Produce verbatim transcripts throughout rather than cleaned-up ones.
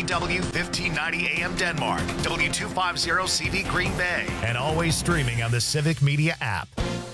W fifteen ninety A M Denmark, W two fifty C V Green Bay, and always streaming on the Civic Media app.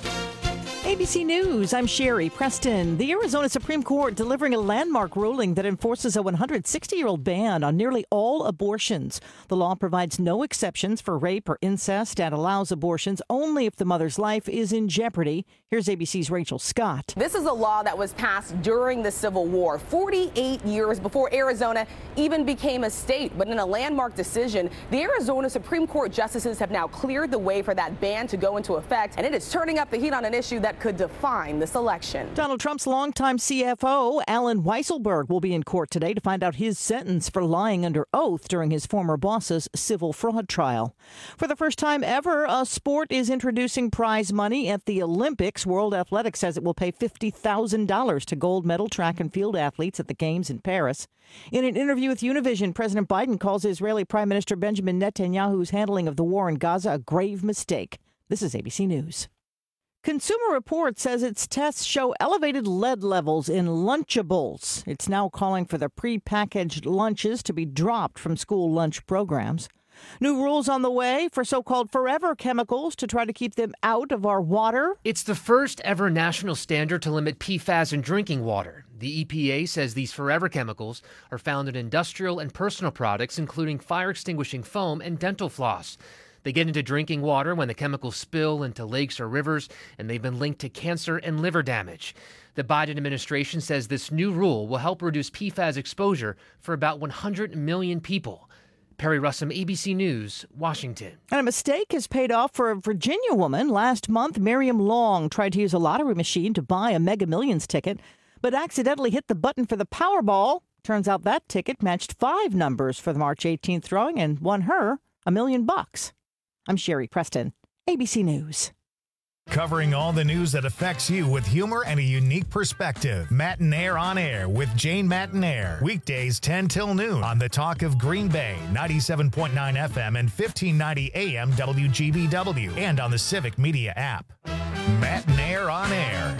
A B C News, I'm Sherry Preston. The Arizona Supreme Court delivering a landmark ruling that enforces a one hundred sixty-year-old ban on nearly all abortions. The law provides no exceptions for rape or incest and allows abortions only if the mother's life is in jeopardy. Here's A B C's Rachel Scott. This is a law that was passed during the Civil War, forty-eight years before Arizona even became a state. But in a landmark decision, the Arizona Supreme Court justices have now cleared the way for that ban to go into effect, and it is turning up the heat on an issue that could define this election. Donald Trump's longtime C F O, Alan Weisselberg, will be in court today to find out his sentence for lying under oath during his former boss's civil fraud trial. For the first time ever, a sport is introducing prize money at the Olympics. World Athletics says it will pay fifty thousand dollars to gold medal track and field athletes at the Games in Paris. In an interview with Univision, President Biden calls Israeli Prime Minister Benjamin Netanyahu's handling of the war in Gaza a grave mistake. This is A B C News. Consumer Reports says its tests show elevated lead levels in Lunchables. It's now calling for the prepackaged lunches to be dropped from school lunch programs. New rules on the way for so-called forever chemicals to try to keep them out of our water. It's the first ever national standard to limit P FAS in drinking water. The E P A says these forever chemicals are found in industrial and personal products, including fire-extinguishing foam and dental floss. They get into drinking water when the chemicals spill into lakes or rivers, and they've been linked to cancer and liver damage. The Biden administration says this new rule will help reduce P FAS exposure for about one hundred million people. Perry Russum, A B C News, Washington. And a mistake has paid off for a Virginia woman. Last month, Miriam Long tried to use a lottery machine to buy a Mega Millions ticket, but accidentally hit the button for the Powerball. Turns out that ticket matched five numbers for the March eighteenth drawing and won her a million bucks. I'm Sherry Preston, A B C News. Covering all the news that affects you with humor and a unique perspective. Matinaire on Air with Jane Matinaire. Weekdays ten till noon on the Talk of Green Bay, ninety-seven point nine F M and fifteen ninety A M W G B W, and on the Civic Media app. Matinaire on Air.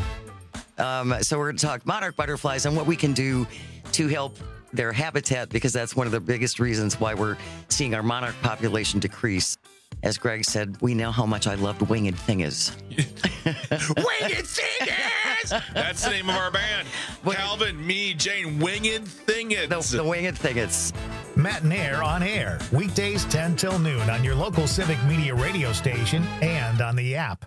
Um, so we're going to talk monarch butterflies and what we can do to help their habitat, because that's one of the biggest reasons why we're seeing our monarch population decrease. As Greg said, we know how much I loved Winged Thingers. Winged Thingers! That's the name of our band. Winged. Calvin, me, Jane, Winged Thingers. The, the Winged Thingers. Matinaire on Air. Weekdays ten till noon on your local Civic Media radio station and on the app.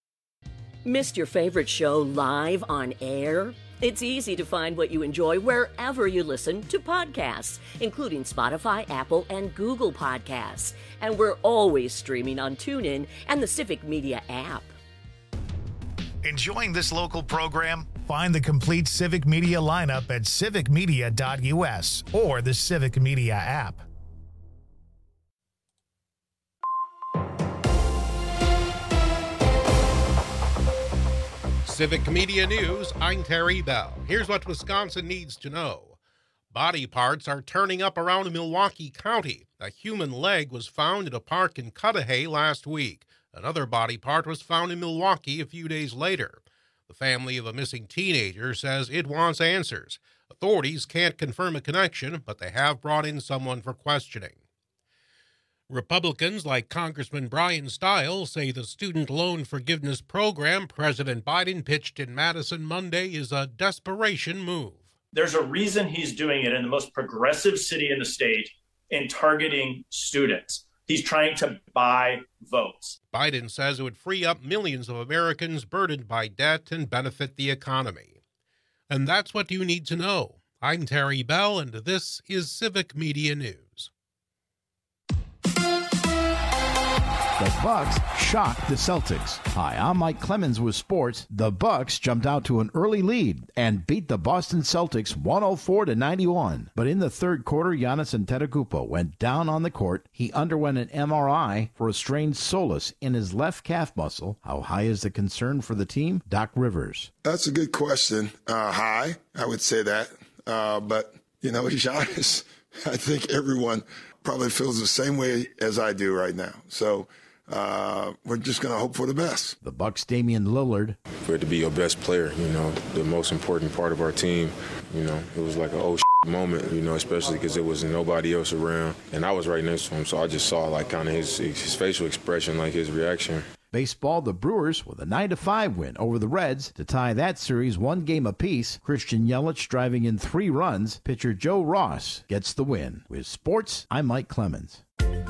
Missed your favorite show live on air? It's easy to find what you enjoy wherever you listen to podcasts, including Spotify, Apple, and Google Podcasts. And we're always streaming on TuneIn and the Civic Media app. Enjoying this local program? Find the complete Civic Media lineup at civic media dot U S or the Civic Media app. Civic Media News, I'm Terry Bell. Here's what Wisconsin needs to know. Body parts are turning up around Milwaukee County. A human leg was found at a park in Cudahy last week. Another body part was found in Milwaukee a few days later. The family of a missing teenager says it wants answers. Authorities can't confirm a connection, but they have brought in someone for questioning. Republicans like Congressman Brian Stiles say the student loan forgiveness program President Biden pitched in Madison Monday is a desperation move. There's a reason he's doing it in the most progressive city in the state in targeting students. He's trying to buy votes. Biden says it would free up millions of Americans burdened by debt and benefit the economy. And that's what you need to know. I'm Terry Bell, and this is Civic Media News. The Bucks shocked the Celtics. Hi, I'm Mike Clemens with sports. The Bucks jumped out to an early lead and beat the Boston Celtics one oh four to ninety-one. But in the third quarter, Giannis Antetokounmpo went down on the court. He underwent an M R I for a strained soleus in his left calf muscle. How high is the concern for the team? Doc Rivers. That's a good question. Uh, high, I would say that. Uh, but, you know, Giannis, I think everyone probably feels the same way as I do right now. So, Uh, we're just going to hope for the best. The Bucks' Damian Lillard. For it to be your best player, you know, the most important part of our team, you know, it was like, a oh, shit moment, you know, especially because there was nobody else around, and I was right next to him, so I just saw like kind of his his facial expression, like his reaction. Baseball, the Brewers with a nine to five win over the Reds to tie that series one game apiece. Christian Yelich driving in three runs. Pitcher Joe Ross gets the win. With sports, I'm Mike Clemens.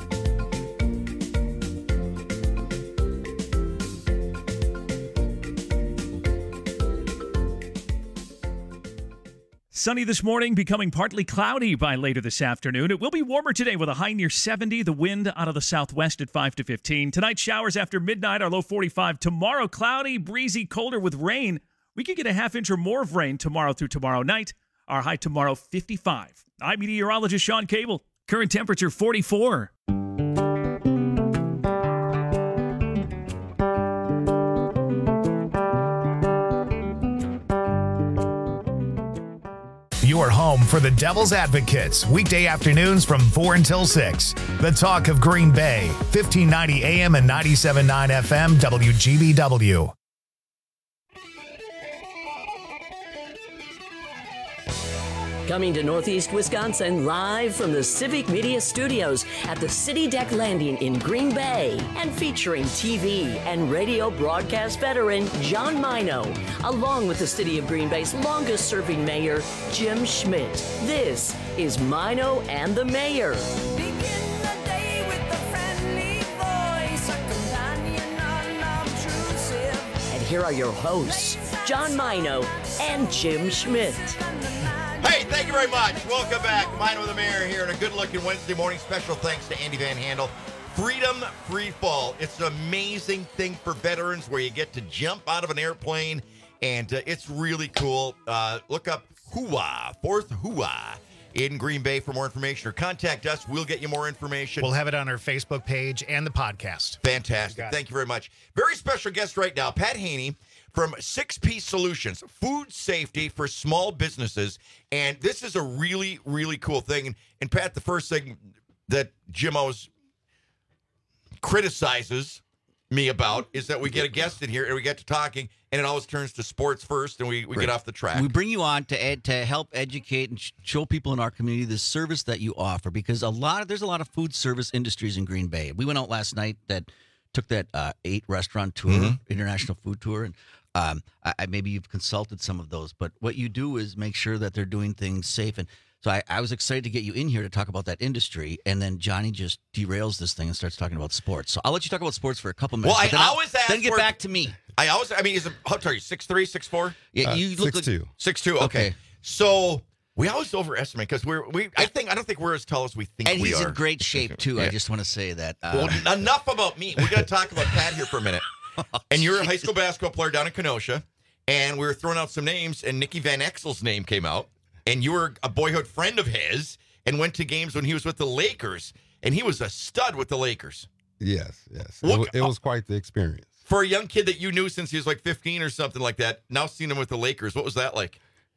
Sunny this morning, becoming partly cloudy by later this afternoon. It will be warmer today with a high near seventy. The wind out of the southwest at five to fifteen. Tonight, showers after midnight, our low forty-five. Tomorrow, cloudy, breezy, colder with rain. We could get a half inch or more of rain tomorrow through tomorrow night. Our high tomorrow, fifty-five. I'm meteorologist Sean Cable. Current temperature, forty-four. Your home for the Devil's Advocates, weekday afternoons from four until six. The Talk of Green Bay, fifteen ninety A M and ninety-seven point nine F M, W G B W. Coming to Northeast Wisconsin live from the Civic Media Studios at the City Deck Landing in Green Bay and featuring T V and radio broadcast veteran John Mino, along with the City of Green Bay's longest serving mayor, Jim Schmidt. This is Mino and the Mayor. And here are your hosts, John Mino and Jim Schmidt. Hey, thank you very much. Welcome back. Mine with the Mayor here and a good-looking Wednesday morning. Special thanks to Andy Van Handel. Freedom Free Fall. It's an amazing thing for veterans where you get to jump out of an airplane, and uh, it's really cool. Uh, look up H U A, Fourth H U A in Green Bay for more information, or contact us. We'll get you more information. We'll have it on our Facebook page and the podcast. Fantastic. You Thank you very much. Very special guest right now, Pat Haney from Six Piece Solutions, food safety for small businesses. And this is a really, really cool thing. And, and Pat, the first thing that Jim always criticizes me about is that we get a guest in here and we get to talking, and it always turns to sports first, and we, we get off the track. We bring you on to ed, to help educate and sh- show people in our community the service that you offer, because a lot of there's a lot of food service industries in Green Bay. We went out last night that took that uh, eight restaurant tour, mm-hmm. international food tour, and um, I, I, maybe you've consulted some of those. But what you do is make sure that they're doing things safe. And so I, I was excited to get you in here to talk about that industry, and then Johnny just derails this thing and starts talking about sports. So I'll let you talk about sports for a couple minutes. Well, I then always ask. Then get for, back to me. I always. I mean, is it, how tall are you? Six three, six four? Yeah, you uh, look six like two. Six two. Okay. Okay. So we always overestimate because we're we. I think I don't think we're as tall as we think and we he's are. in great shape too. Yeah. I just want to say that. Uh, well, enough about me. We got to talk about Pat here for a minute. And you're a high school basketball player down in Kenosha, and we were throwing out some names, and Nicky Van Exel's name came out, and you were a boyhood friend of his, and went to games when he was with the Lakers, and he was a stud with the Lakers. Yes, yes. What, it, it was quite the experience. For a young kid that you knew since he was like fifteen or something like that, now seeing him with the Lakers, what was that like?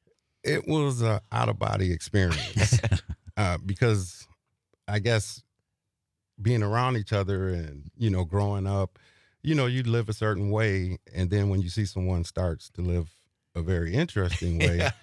It was an out-of-body experience uh, because I guess being around each other and, you know, growing up, you know, you live a certain way, and then when you see someone starts to live a very interesting way, yeah.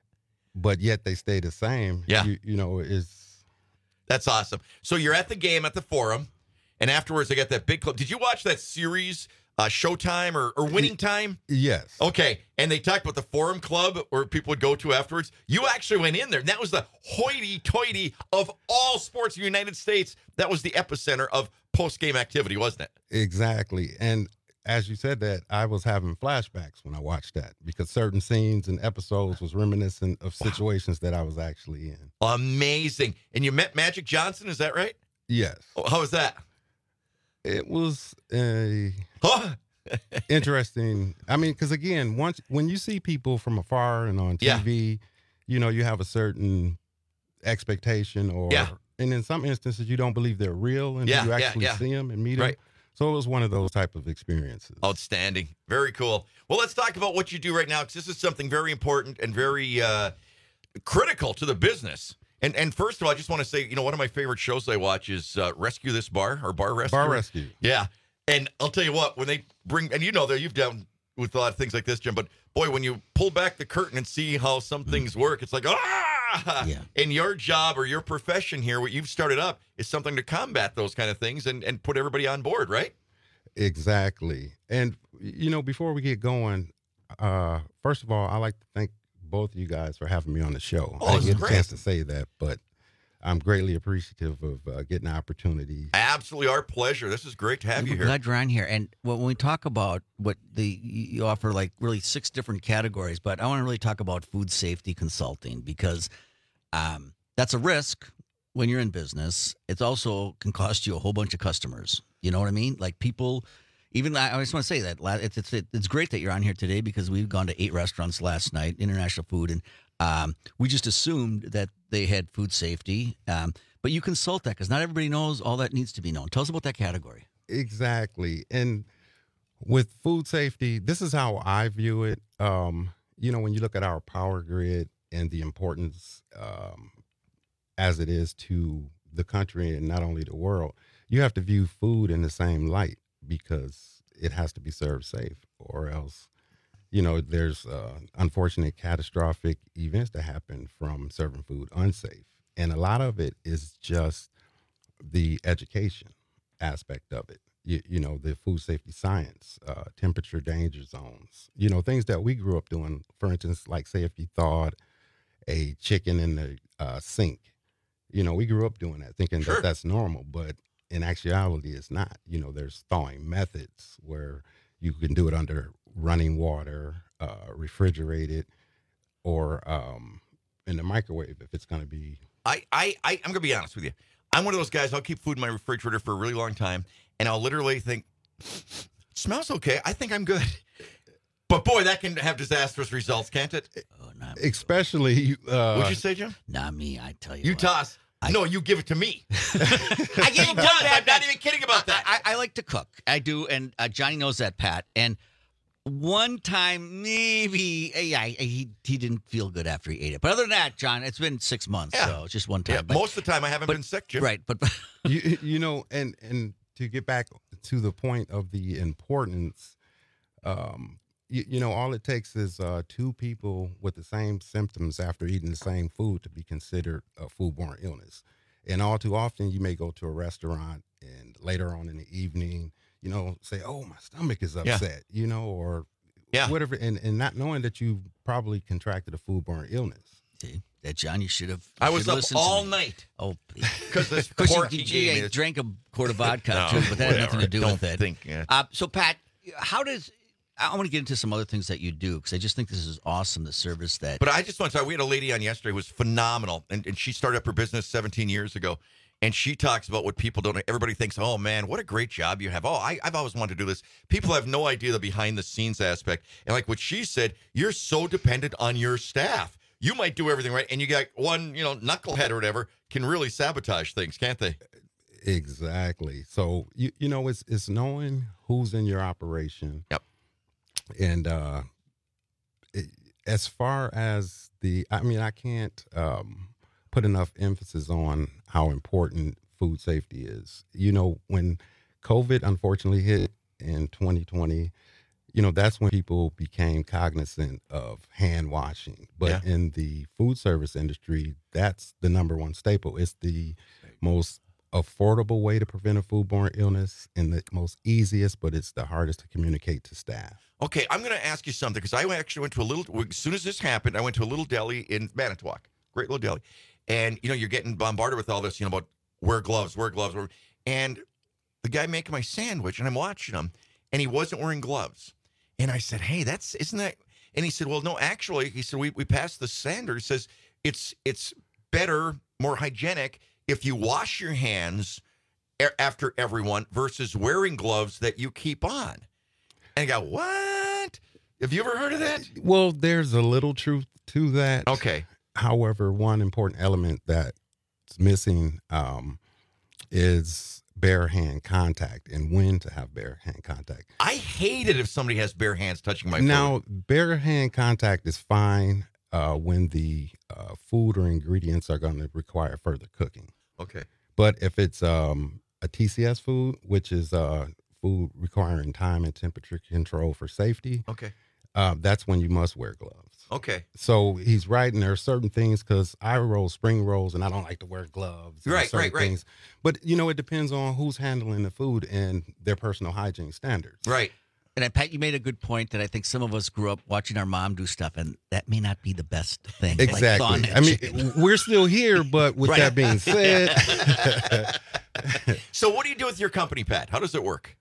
but yet they stay the same, yeah. you, you know, is That's awesome. So you're at the game at the Forum, and afterwards they got that big club. Did you watch that series, uh, Showtime or, or Winning Time? Yes. Okay, and they talked about the Forum Club where people would go to afterwards. You actually went in there, and that was the hoity-toity of all sports in the United States. That was the epicenter of post-game activity, wasn't it? Exactly. And as you said that, I was having flashbacks when I watched that because certain scenes and episodes was reminiscent of situations wow. that I was actually in. Amazing. And you met Magic Johnson, is that right? Yes. Oh, how was that? It was a interesting. I mean, because again, once when you see people from afar and on T V, yeah. you know, you have a certain expectation or yeah. and in some instances you don't believe they're real until yeah, you actually yeah, yeah. see them and meet right. them. So it was one of those type of experiences. Outstanding. Very cool. Well, let's talk about what you do right now, because this is something very important and very uh, critical to the business. And and first of all, I just want to say, you know, one of my favorite shows I watch is uh, Rescue This Bar or Bar Rescue. Bar Rescue. Yeah. And I'll tell you what, when they bring, and you know that you've done with a lot of things like this, Jim, but boy, when you pull back the curtain and see how some things work, it's like, ah! ah! Yeah. And your job or your profession here, what you've started up, is something to combat those kind of things and, and put everybody on board, right? Exactly. And, you know, before we get going, uh, first of all, I like to thank both of you guys for having me on the show. Oh, I didn't it's get great. a chance to say that, but I'm greatly appreciative of uh, getting the opportunity. Absolutely our pleasure. This is great to have you We're here. glad you're on here. And when we talk about what the you offer, like really six different categories, but I want to really talk about food safety consulting because um, that's a risk when you're in business. It also can cost you a whole bunch of customers. You know what I mean? Like people, even I just want to say that it's it's it's great that you're on here today because we've gone to eight restaurants last night, international food, and um, we just assumed that they had food safety. Um, but you consult that because not everybody knows all that needs to be known. Tell us about that category. Exactly. And with food safety, this is how I view it. Um, you know, when you look at our power grid and the importance um, as it is to the country and not only the world, you have to view food in the same light because it has to be served safe or else, you know, there's uh, unfortunate catastrophic events that happen from serving food unsafe. And a lot of it is just the education aspect of it. You, you know, the food safety science, uh, temperature danger zones, you know, things that we grew up doing. For instance, like say if you thawed a chicken in the uh, sink, you know, we grew up doing that, thinking Sure. that that's normal, but in actuality, it's not. You know, there's thawing methods where you can do it under running water, uh, refrigerated, or um, in the microwave if it's going to be. I, I, I, I'm going to be honest with you. I'm one of those guys, I'll keep food in my refrigerator for a really long time, and I'll literally think, smells okay. I think I'm good. But boy, that can have disastrous results, can't it? Oh, not Especially. Uh, What'd you say, Jim? Not me, I tell you. You what. toss. I- no, you give it to me. I give it to I'm not even kidding about that. I, I like to cook. I do, and uh, Johnny knows that, Pat. And one time, maybe yeah, he he didn't feel good after he ate it. But other than that, John, it's been six months, Yeah. so it's just one time. Yeah, but, most of the time I haven't but- been sick, Jim. right, but, but you, you know, and and to get back to the point of the importance, um, you, you know, all it takes is uh, two people with the same symptoms after eating the same food to be considered a foodborne illness. And all too often, you may go to a restaurant and later on in the evening, you know, say, "Oh, my stomach is Yeah. upset," you know, or Yeah. whatever, and, and not knowing that you probably contracted a foodborne illness. see, that John, you should have. I you was should up listen to all me. night. Oh, Because this Of course, pork you, he you, gave me. you drank a quart of vodka No, too, but that had nothing to whatever. do Don't with it. think, yeah. Uh, so, Pat, how does I want to get into some other things that you do because I just think this is awesome. The service that. But I just want to talk. We had a lady on yesterday who was phenomenal, and, and she started up her business seventeen years ago. And she talks about what people don't. Everybody thinks, "Oh man, what a great job you have." Oh, I, I've always wanted to do this. People have no idea the behind the scenes aspect. And like what she said, you're so dependent on your staff. You might do everything right, and you got one, you know, knucklehead or whatever can really sabotage things, can't they? Exactly. So you you know it's it's knowing who's in your operation. Yep. And uh, it, as far as the, I mean, I can't um, put enough emphasis on how important food safety is. You know, when COVID unfortunately hit in twenty twenty, you know, that's when people became cognizant of hand washing. But Yeah. in the food service industry, that's the number one staple. It's the most affordable way to prevent a foodborne illness and the most easiest, but it's the hardest to communicate to staff. Okay, I'm going to ask you something because I actually went to a little. As soon as this happened, I went to a little deli in Manitowoc, great little deli, and you know you're getting bombarded with all this, you know, about wear gloves, wear gloves, wear, and the guy making my sandwich, and I'm watching him, and he wasn't wearing gloves, and I said, "Hey, that's isn't that?" And he said, "Well, no, actually," he said, "we we passed the standard. It says it's it's better, more hygienic if you wash your hands a- after everyone versus wearing gloves that you keep on." And I go, "What? Have you ever heard of that?" Well, there's a little truth to that. Okay. However, one important element that's missing um, is bare hand contact and when to have bare hand contact. I hate it if somebody has bare hands touching my food. Now, bare hand contact is fine uh, when the uh, food or ingredients are going to require further cooking. Okay. But if it's um, a T C S food, which is uh, food requiring time and temperature control for safety, Okay. uh, that's when you must wear gloves. Okay. So he's right, and there are certain things, because I roll spring rolls, and I don't like to wear gloves. and Right, certain right, right. things. But, you know, it depends on who's handling the food and their personal hygiene standards. Right. And I, Pat, you made a good point that I think some of us grew up watching our mom do stuff, and that may not be the best thing. Like Exactly. thawing that I mean, chicken. we're still here, but with Right. that being said, So what do you do with your company, Pat? How does it work?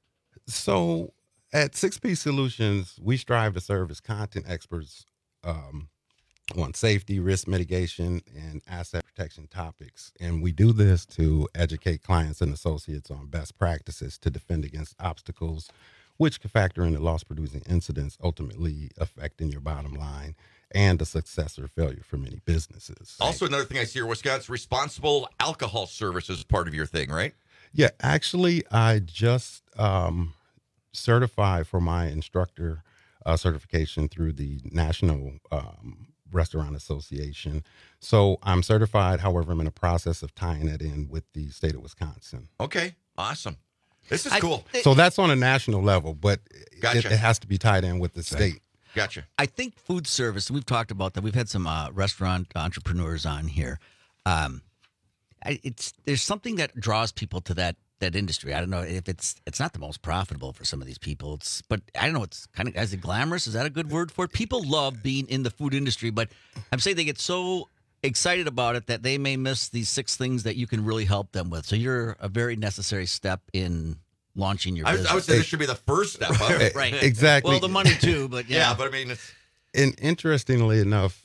so at six P Solutions, we strive to serve as content experts um, on safety, risk mitigation, and asset protection topics. And we do this to educate clients and associates on best practices to defend against obstacles, which can factor into loss-producing incidents, ultimately affecting your bottom line and the success or failure for many businesses. Also, another thing I see here, Wisconsin, responsible alcohol services is part of your thing, right? Yeah, actually, I just um, certified for my instructor uh, certification through the National um, Restaurant Association. So I'm certified. However, I'm in the process of tying it in with the state of Wisconsin. Okay, awesome. This is cool. So that's on a national level, but Gotcha. it, it has to be tied in with the state. Gotcha. I think food service, and we've talked about that. We've had some uh, restaurant entrepreneurs on here. Um, I, it's there's something that draws people to that that industry. I don't know if it's it's not the most profitable for some of these people. It's but I don't know. It's kind of is it glamorous? Is that a good word for it? People love being in the food industry, but I'm saying they get so excited about it that they may miss these six things that you can really help them with. So you're a very necessary step in launching your I, business. I would say this should be the first step of it. Right. Exactly. Well, the money too, but yeah. Yeah, but I mean, it's And interestingly enough,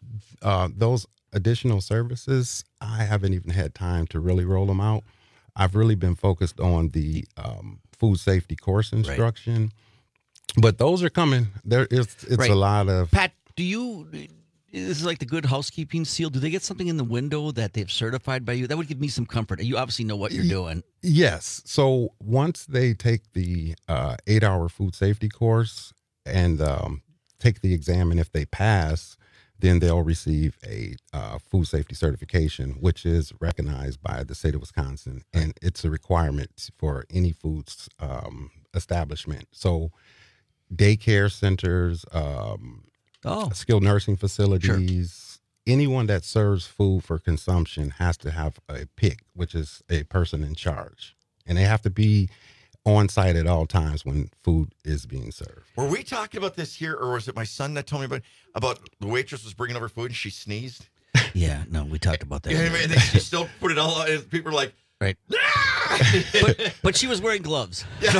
uh, those additional services, I haven't even had time to really roll them out. I've really been focused on the um, food safety course instruction, but those are coming. There is it's Right. a lot of Pat, do you? This is like the good housekeeping seal. Do they get something in the window that they've certified by you? That would give me some comfort. You obviously know what you're doing. Yes. So once they take the uh, eight-hour food safety course and um, take the exam, and if they pass, then they'll receive a uh, food safety certification, which is recognized by the state of Wisconsin, and it's a requirement for any foods um, establishment. So daycare centers, um, oh. skilled nursing facilities, anyone that serves food for consumption has to have a P I C, which is a person in charge, and they have to be on site at all times when food is being served. Were we talking about this here, or was it my son that told me about about the waitress was bringing over food and she sneezed? Yeah, no, we talked about that. Yeah, I mean, and then she still put it all on. And people were like, right. but, but she was wearing gloves.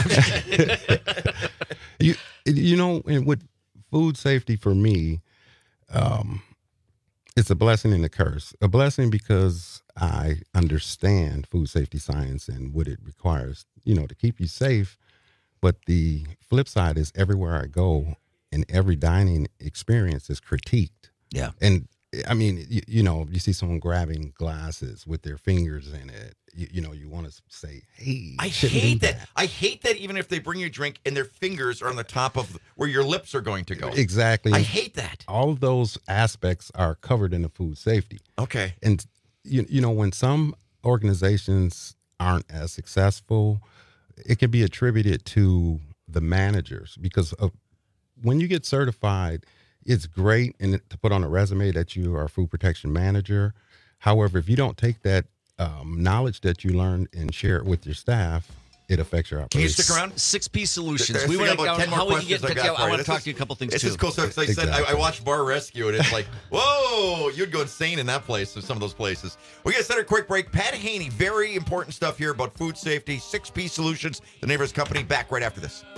you you know, and with food safety for me, um, it's a blessing and a curse. A blessing because I understand food safety science and what it requires, you know, to keep you safe. But the flip side is everywhere I go and every dining experience is critiqued. Yeah. And I mean, you, you know, you see someone grabbing glasses with their fingers in it. You, you know, you want to say, hey, I shouldn't hate do that. I hate that even if they bring you a drink and their fingers are on the top of where your lips are going to go. Exactly. I hate that. All of those aspects are covered in the food safety. Okay. And, you, you know, when some organizations aren't as successful, it can be attributed to the managers because of, when you get certified, it's great and to put on a resume that you are a food protection manager. However, if you don't take that um, knowledge that you learned and share it with your staff, it affects your operation. Can you stick around? Six P Solutions. There's we want about to ten more how we can get. questions I got I, for I you. want to This talk is- to you a couple things This too. is cool. So, so I said, I, I watched Bar Rescue, and it's like, whoa, you'd go insane in that place, in some of those places. We got to set a quick break. Pat Haney, very important stuff here about food safety. six P Solutions, the neighbor's company. Back right after this.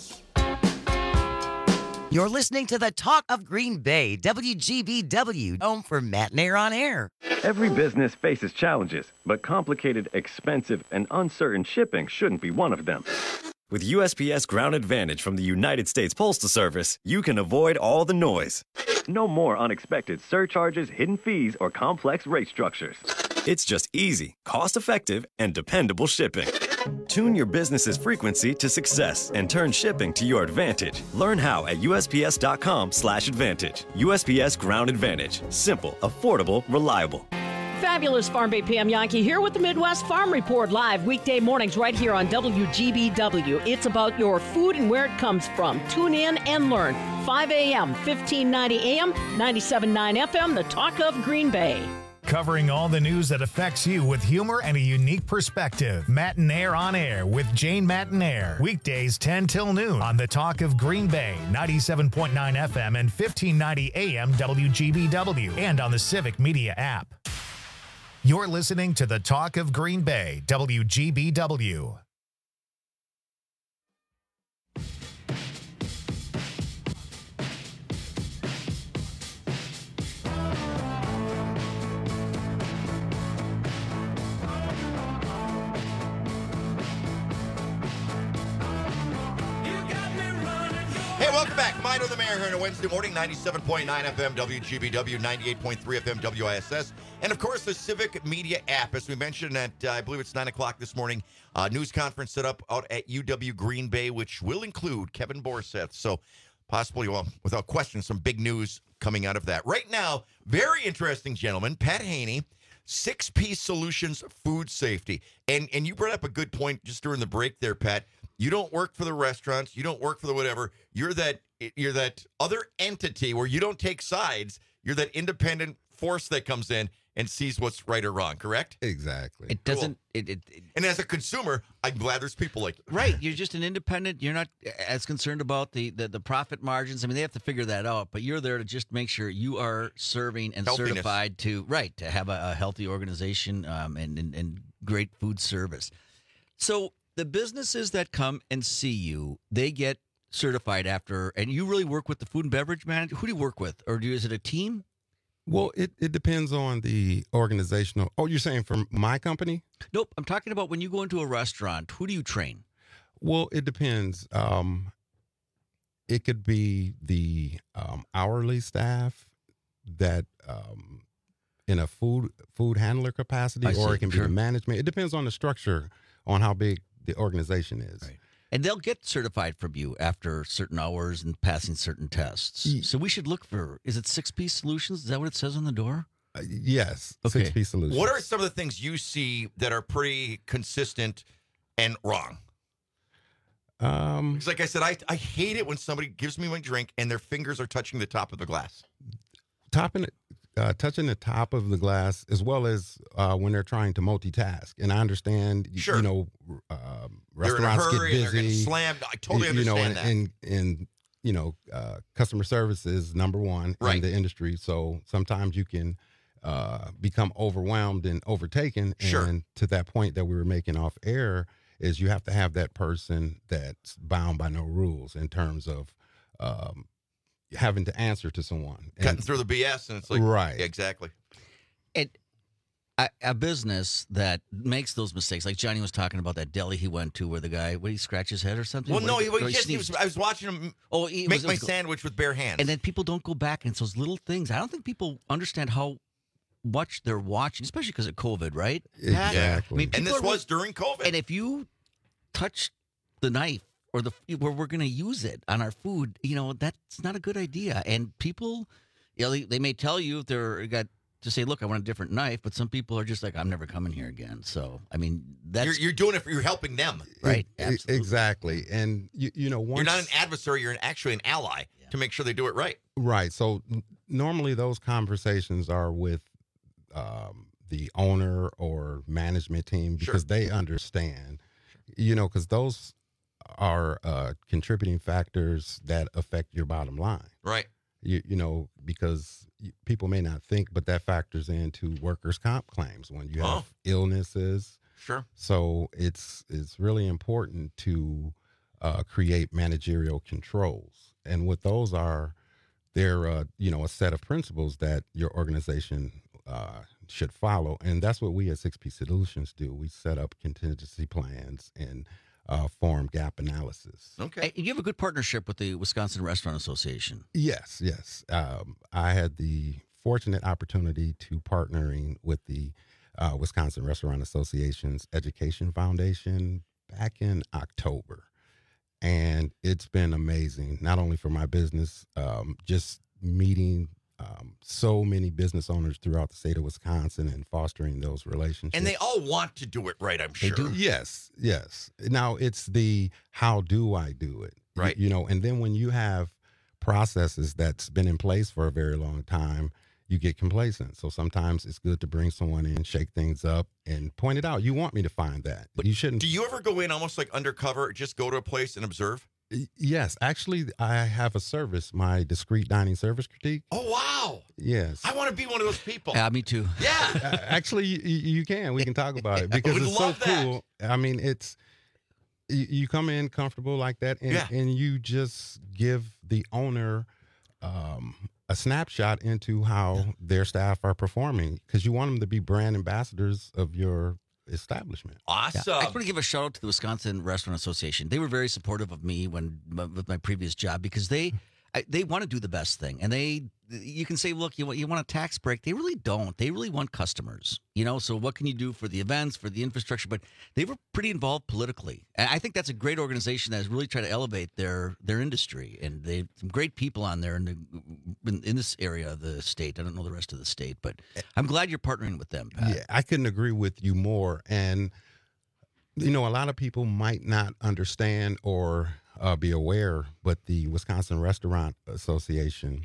You're listening to the Talk of Green Bay, W G B W, home for Matt and Air on Air. Every business faces challenges, but complicated, expensive, and uncertain shipping shouldn't be one of them. With U S P S Ground Advantage from the United States Postal Service, you can avoid all the noise. No more unexpected surcharges, hidden fees, or complex rate structures. It's just easy, cost-effective, and dependable shipping. Tune your business's frequency to success and turn shipping to your advantage. Learn how at U S P S dot com slash advantage. U S P S Ground Advantage. Simple, affordable, reliable. Fabulous Farm Bay Pam Yankee here with the Midwest Farm Report live weekday mornings right here on W G B W. It's about your food and where it comes from. Tune in and learn. five a.m., fifteen ninety A M, ninety-seven point nine F M, the talk of Green Bay. Covering all the news that affects you with humor and a unique perspective. Mattinaire on Air with Jane Mattinaire. Weekdays ten till noon on the talk of Green Bay, ninety-seven point nine F M and fifteen ninety A M W G B W, and on the Civic Media app. You're listening to the talk of Green Bay, W G B W. Hey, welcome back. Mine with the Mayor here on a Wednesday morning, ninety-seven point nine F M W G B W, ninety-eight point three F M W I S S, and of course the Civic Media app. As we mentioned at, uh, I believe it's nine o'clock this morning, uh, news conference set up out at U W Green Bay, which will include Kevin Borseth. So possibly, well, without question, some big news coming out of that. Right now, very interesting, gentlemen. Pat Haney, Six Piece Solutions Food Safety. And, and you brought up a good point just during the break there, Pat. You don't work for the restaurants. You don't work for the whatever. You're that you're that other entity where you don't take sides. You're that independent force that comes in and sees what's right or wrong, correct? Exactly. It doesn't. It, it, it, and as a consumer, I'm glad there's people like you. Right. You're just an independent. You're not as concerned about the, the, the profit margins. I mean, they have to figure that out, but you're there to just make sure you are serving and Healthiness. certified to, right, to have a, a healthy organization um, and, and, and great food service. So the businesses that come and see you, they get certified after, and you really work with the food and beverage manager. Who do you work with? Or do you, is it a team? Well, it, it depends on the organizational. Oh, you're saying from my company? Nope. I'm talking about when you go into a restaurant, who do you train? Well, it depends. Um, it could be the um, hourly staff that um, in a food food handler capacity, I or see. it can Sure. be the management. It depends on the structure, on how big the organization is. Right. And they'll get certified from you after certain hours and passing certain tests. So we should look for, is it Six Piece Solutions? Is that what it says on the door? Uh, yes, Okay. Six Piece Solutions. What are some of the things you see that are pretty consistent and wrong? Um, Because like I said, I, I hate it when somebody gives me my drink and their fingers are touching the top of the glass. topping it, uh, touching the top of the glass, as well as uh, when they're trying to multitask. And I understand, y- Sure. you know, um, They're in a restaurants hurry get and they're getting busy. slammed. I totally y- you know, understand and, that. And, and you know, uh, customer service is number one Right. in the industry. So sometimes you can uh, become overwhelmed and overtaken. Sure. And to that point that we were making off air, is you have to have that person that's bound by no rules in terms of um, having to answer to someone. Cutting And- through the B S, and it's like, Right. yeah, exactly. And a, a business that makes those mistakes, like Johnny was talking about that deli he went to where the guy, what, he scratch his head or something? Well, What no, did he, or he just, he was, sneezed? I was watching him Oh, he make was- my was- sandwich with bare hands. And then people don't go back, and it's those little things. I don't think people understand how much they're watching, especially because of COVID, right? Pat? Exactly. I mean, and people this are really- was during COVID. And if you touch the knife or the where we're going to use it on our food, you know, that's not a good idea. And people, you know, they, they may tell you if they're got to say, look, I want a different knife, but some people are just like, I'm never coming here again. So, I mean, that's you're, you're doing it for, you're helping them. right. E- Absolutely. Exactly. And, you, you know, once, You're not an adversary, you're an, actually an ally to make sure they do it right. Right. So n- normally those conversations are with um, the owner or management team because they understand, you know, because those are uh, contributing factors that affect your bottom line. Right. You, you know, because y- people may not think, but that factors into workers' comp claims when you have Oh. illnesses. Sure. So it's it's really important to uh, create managerial controls, and what those are, they're uh, you know a set of principles that your organization uh, should follow, and that's what we at Six P Solutions do. We set up contingency plans and uh, form gap analysis. Okay. And you have a good partnership with the Wisconsin Restaurant Association. Yes, yes. Um, I had the fortunate opportunity to partnering with the uh, Wisconsin Restaurant Association's Education Foundation back in October. And it's been amazing, not only for my business, um, just meeting um, so many business owners throughout the state of Wisconsin and fostering those relationships. And they all want to do it right, I'm sure. They do. Yes, yes. Now it's the how do I do it? Right. You, you know, and then when you have processes that's been in place for a very long time, you get complacent. So sometimes it's good to bring someone in, shake things up, and point it out. You want me to find that. But you shouldn't. Do you ever go in almost like undercover, just go to a place and observe? Yes. Actually, I have a service, my discrete dining service critique. Oh, wow. Yes. I want to be one of those people. Yeah, me too. Yeah. Uh, actually, you, you can. We can talk about it because I would it's so love that. cool. I mean, it's you, you come in comfortable like that, and, Yeah. and you just give the owner um, a snapshot into how their staff are performing because you want them to be brand ambassadors of your establishment. Awesome. Yeah. I want to give a shout out to the Wisconsin Restaurant Association. They were very supportive of me when with my previous job because they I, they want to do the best thing, and they you can say, look, you want you want a tax break. They really don't. They really want customers, you know. So what can you do for the events, for the infrastructure? But they were pretty involved politically, and I think that's a great organization that has really tried to elevate their their industry, and they some great people on there in, the, in in this area of the state. I don't know the rest of the state, but I'm glad you're partnering with them, Pat. Yeah, I couldn't agree with you more. And you know, a lot of people might not understand or uh, be aware, but the Wisconsin Restaurant Association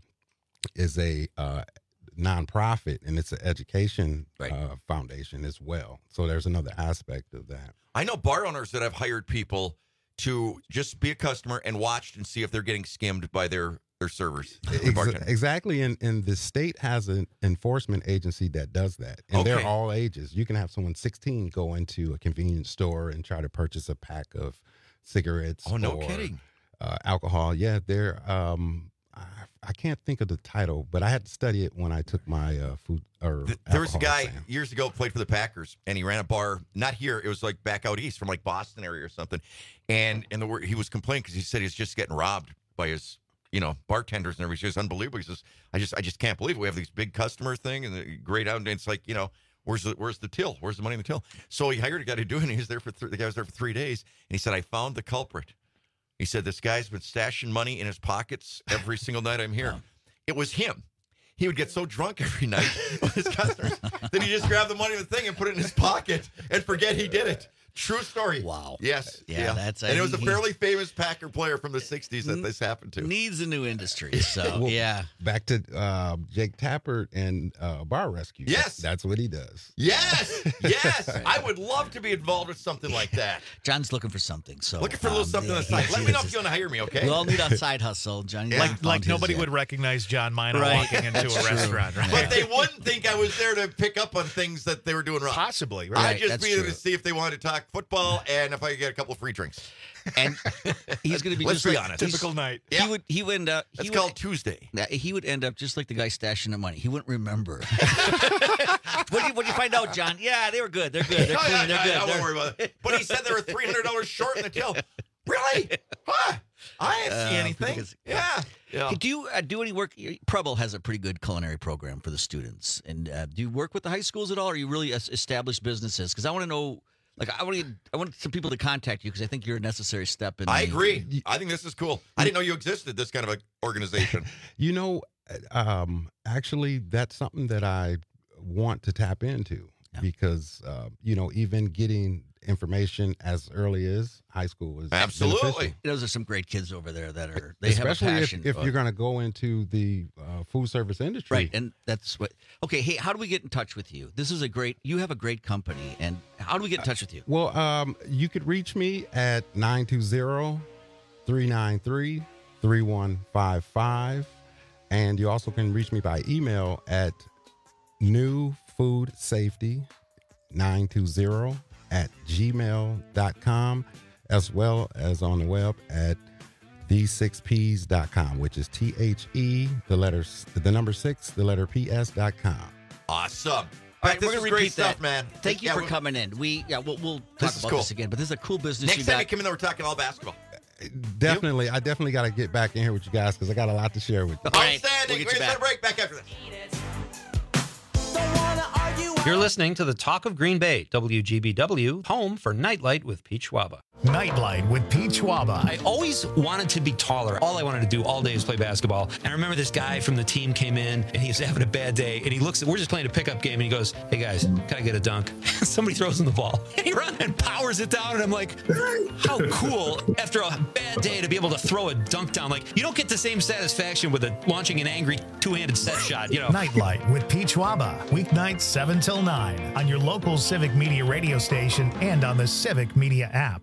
is a uh, nonprofit, and it's an education Right. uh, foundation as well. So there's another aspect of that. I know bar owners that have hired people to just be a customer and watched and see if they're getting skimmed by their, their servers. their Ex- bartender. exactly, and, and the state has an enforcement agency that does that, and they're Okay. all ages. You can have someone sixteen go into a convenience store and try to purchase a pack of cigarettes. Oh, no or, kidding. Uh, alcohol. Yeah, they're. Um, I, I can't think of the title, but I had to study it when I took my uh, food or. Th- There was a alcohol guy exam. years ago played for the Packers, and he ran a bar. Not here; it was like back out east, from like Boston area or something. And and the word he was complaining because he said he's just getting robbed by his, you know, bartenders and everything. It's unbelievable. He says, "I just I just can't believe it. We have these big customer thing and the great out, and it's like, you know, where's the where's the till? Where's the money in the till?" So he hired a guy to do it. And he was there for th- the guy was there for three days, and he said, "I found the culprit." He said, "This guy's been stashing money in his pockets every single night I'm here." It was him. He would get so drunk every night with his customers that he just grabbed the money in the thing and put it in his pocket and forget he did it. True story. Wow. Yes. Yeah, that's- and it was a he- fairly famous Packer player from the sixties that this happened to. Needs a new industry. So Well, yeah. Back to uh, Jake Tappert and uh, Bar Rescue. Yes. That's what he does. Yes. Yes. I would love to be involved with something like that. John's looking for something. So Looking for a little um, something yeah, on the side. he- Let he me know is- if you want to hire me, okay? We all need a side hustle. Johnny, Yeah. Like, found like his nobody yet. would recognize John Minor Right. walking into That's a true. restaurant, right? But they wouldn't think I was there to pick up on things that they were doing wrong. Possibly, I'd right? just that's be there true. to see if they wanted to talk football and if I could get a couple free drinks. And he's going to be Let's just be like, honest. he's- Typical night. Yeah. He would. He would end up. He That's would, called Tuesday. Yeah, he would end up just like the guy stashing the money. He wouldn't remember. what did you, what'd you find out, John? Yeah, they were good. They're good. They're Oh, clean. yeah, They're I- good. I won't They're- worry about it. But he said they were three hundred dollars short in the till. Really? Huh? I didn't see Uh, anything. because- Yeah. Yeah. Hey, do you uh, do any work? Preble has a pretty good culinary program for the students. And uh, do you work with the high schools at all, or are you really es- established businesses? Because I want to know. Like I want to, I want some people to contact you because I think you're a necessary step in. I the- agree. I think this is cool. I didn't know you existed, this kind of an organization. You know, um, actually, that's something that I want to tap into because, uh, you know, even getting information as early as high school is beneficial. Those are some great kids over there that are they Especially have a if, passion. if for- you're going to go into the uh, food service industry. Right, and that's what. Okay, hey, how do we get in touch with you? This is a great. You have a great company, and how do we get in touch with you? Well, um, you could reach me at nine two zero, three nine three, three one five five. And you also can reach me by email at new food safety nine two zero at gmail dot com, as well as on the web at the six P's dot com, which is T H E, the letters, the number six, the letter P S dot com. Awesome. All right, this we're is gonna great repeat stuff, that. man. Thank you Yeah, for we- coming in. We yeah, we'll, we'll talk This is about cool. this again. But this is a cool business. Next you time got. you come in, we're talking all basketball. Definitely, I definitely got to get back in here with you guys because I got a lot to share with you. All right, Outstanding. we'll get We're you going to back. break back after this. Don't wanna argue. You're listening to the Talk of Green Bay, W G B W, home for Nightlight with Pete Schwaba. Nightlight with Pete Schwaba. I always wanted to be taller. All I wanted to do all day was play basketball. And I remember this guy from the team came in, and he was having a bad day, and he looks at, we're just playing a pickup game, and he goes, hey guys, can I get a dunk? Somebody throws him the ball. And he runs and powers it down, and I'm like, how cool, after a bad day, to be able to throw a dunk down. Like, you don't get the same satisfaction with a, launching an angry two-handed set shot, you know. Nightlight with Pete Schwaba. Weeknights seven till nine on your local Civic Media radio station and on the Civic Media app.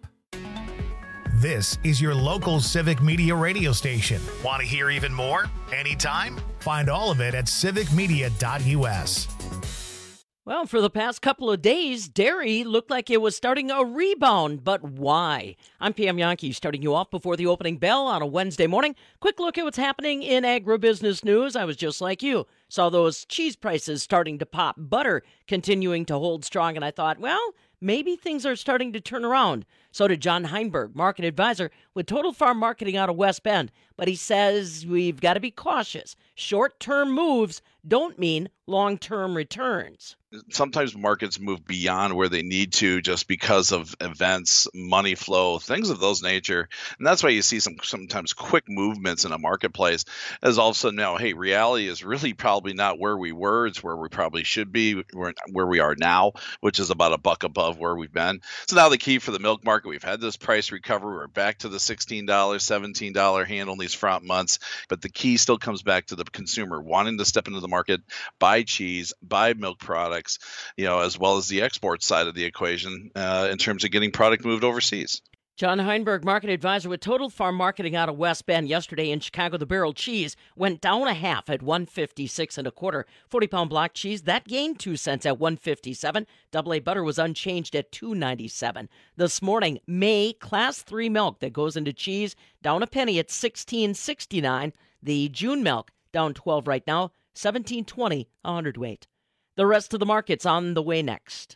This is your local Civic Media radio station. Want to hear even more? Anytime? Find all of it at civic media dot u s. Well, for the past couple of days, dairy looked like it was starting a rebound, but why? I'm P M Yankee, starting you off before the opening bell on a Wednesday morning. Quick look at what's happening in agribusiness news. I was just like you. Saw those cheese prices starting to pop, butter continuing to hold strong, and I thought, well, maybe things are starting to turn around. So did John Heinberg, market advisor with Total Farm Marketing out of West Bend. But he says we've got to be cautious. Short-term moves don't mean long-term returns. Sometimes markets move beyond where they need to just because of events, money flow, things of those nature. And that's why you see some sometimes quick movements in a marketplace as all of a sudden now, hey, reality is really probably not where we were. It's where we probably should be, where, where we are now, which is about a buck above where we've been. So now the key for the milk market, we've had this price recovery. We're back to the sixteen dollars, seventeen dollars handle in these front months. But the key still comes back to the consumer wanting to step into the market, buy cheese, buy milk products, you know, as well as the export side of the equation uh, in terms of getting product moved overseas. John Heinberg, market advisor with Total Farm Marketing out of West Bend. Yesterday in Chicago, the barrel cheese went down a half at one fifty-six and a quarter. forty pound block cheese, that gained two cents at one fifty-seven. Double A butter was unchanged at two ninety-seven. This morning, May class three milk that goes into cheese down a penny at sixteen sixty-nine. The June milk down twelve right now, seventeen twenty a hundredweight. The rest of the market's on the way next.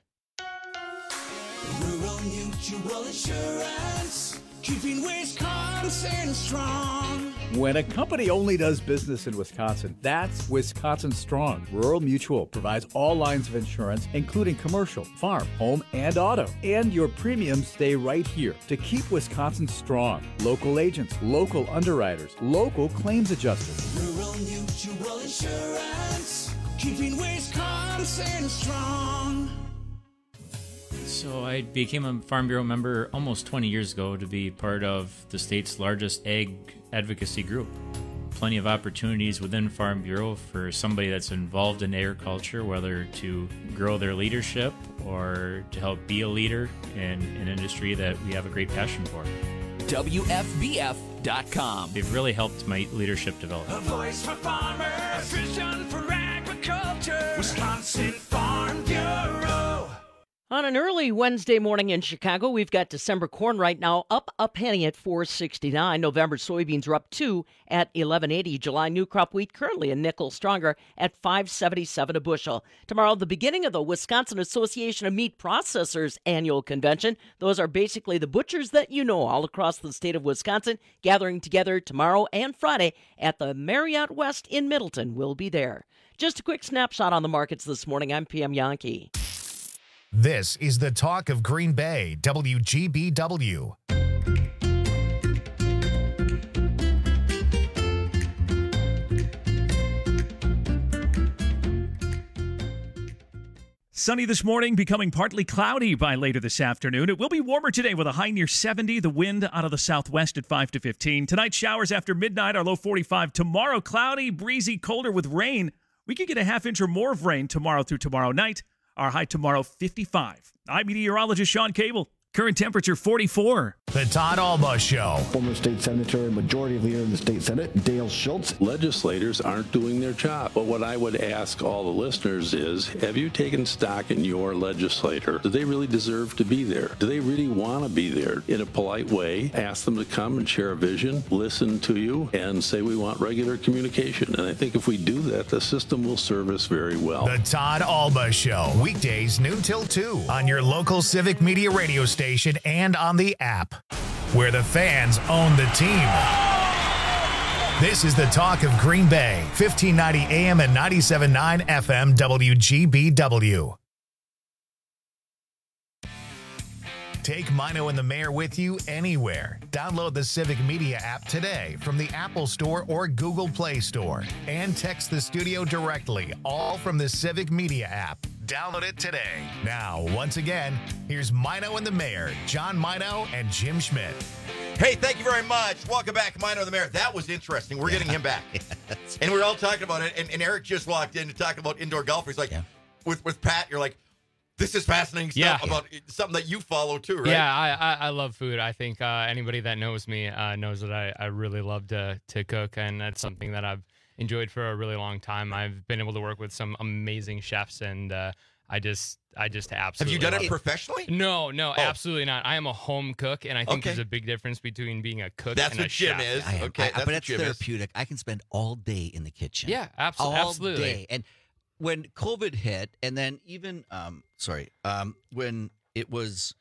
Rural Mutual Insurance, keeping Wisconsin strong. When a company only does business in Wisconsin, that's Wisconsin Strong. Rural Mutual provides all lines of insurance, including commercial, farm, home, and auto. And your premiums stay right here to keep Wisconsin strong. Local agents, local underwriters, local claims adjusters. Rural Mutual Insurance, keeping Wisconsin strong. So I became a Farm Bureau member almost twenty years ago to be part of the state's largest ag advocacy group. Plenty of opportunities within Farm Bureau for somebody that's involved in agriculture, whether to grow their leadership or to help be a leader in an industry that we have a great passion for. W F B F dot com. They've really helped my leadership development. A voice for farmers, vision for agriculture, Wisconsin Farm Bureau. On an early Wednesday morning in Chicago, we've got December corn right now up a penny at four sixty-nine. November soybeans are up two at eleven eighty. July new crop wheat currently a nickel stronger at five seventy-seven a bushel. Tomorrow, the beginning of the Wisconsin Association of Meat Processors annual convention. Those are basically the butchers that you know all across the state of Wisconsin gathering together tomorrow and Friday at the Marriott West in Middleton. We'll be there. Just a quick snapshot on the markets this morning. I'm P M Yankee. This is the Talk of Green Bay, W G B W. Sunny this morning, becoming partly cloudy by later this afternoon. It will be warmer today with a high near seventy. The wind out of the southwest at five to fifteen. Tonight, showers after midnight, our low forty-five. Tomorrow, cloudy, breezy, colder with rain. We could get a half inch or more of rain tomorrow through tomorrow night. Our high tomorrow, fifty-five. I'm meteorologist Sean Cable. Current temperature, forty-four. The Todd Alba Show. Former state senator and majority leader in the state Senate, Dale Schultz. Legislators aren't doing their job. But what I would ask all the listeners is, have you taken stock in your legislator? Do they really deserve to be there? Do they really want to be there? In a polite way, ask them to come and share a vision, listen to you, and say we want regular communication. And I think if we do that, the system will serve us very well. The Todd Alba Show. Weekdays noon till two on your local Civic Media radio station and on the app, where the fans own the team. This is the Talk of Green Bay, fifteen ninety A M and ninety-seven point nine F M W G B W. Take Mino and the Mayor with you anywhere. Download the Civic Media app today from the Apple Store or Google Play Store. And text the studio directly, all from the Civic Media app. Download it today. Now, once again, here's Mino and the Mayor, John Mino and Jim Schmidt. Hey, thank you very much. Welcome back, Mino and the Mayor. That was interesting. We're getting him back. And we're all talking about it. And, and Eric just walked in to talk about indoor golf. He's like, yeah. with, with Pat, you're like, this is fascinating stuff yeah. about something that you follow too, right? Yeah, I I, I love food. I think uh, anybody that knows me uh, knows that I, I really love to to cook, and that's something that I've enjoyed for a really long time. I've been able to work with some amazing chefs, and uh, I just I just absolutely. Have you done love it professionally? No, no, Oh. absolutely not. I am a home cook, and I think Okay. there's a big difference between being a cook That's and what a Jim chef. is. I am. Okay, I- that's but what it's Jim is. therapeutic. I can spend all day in the kitchen. Yeah, abso- all absolutely. day. And when COVID hit, and then even um, sorry, um, when it was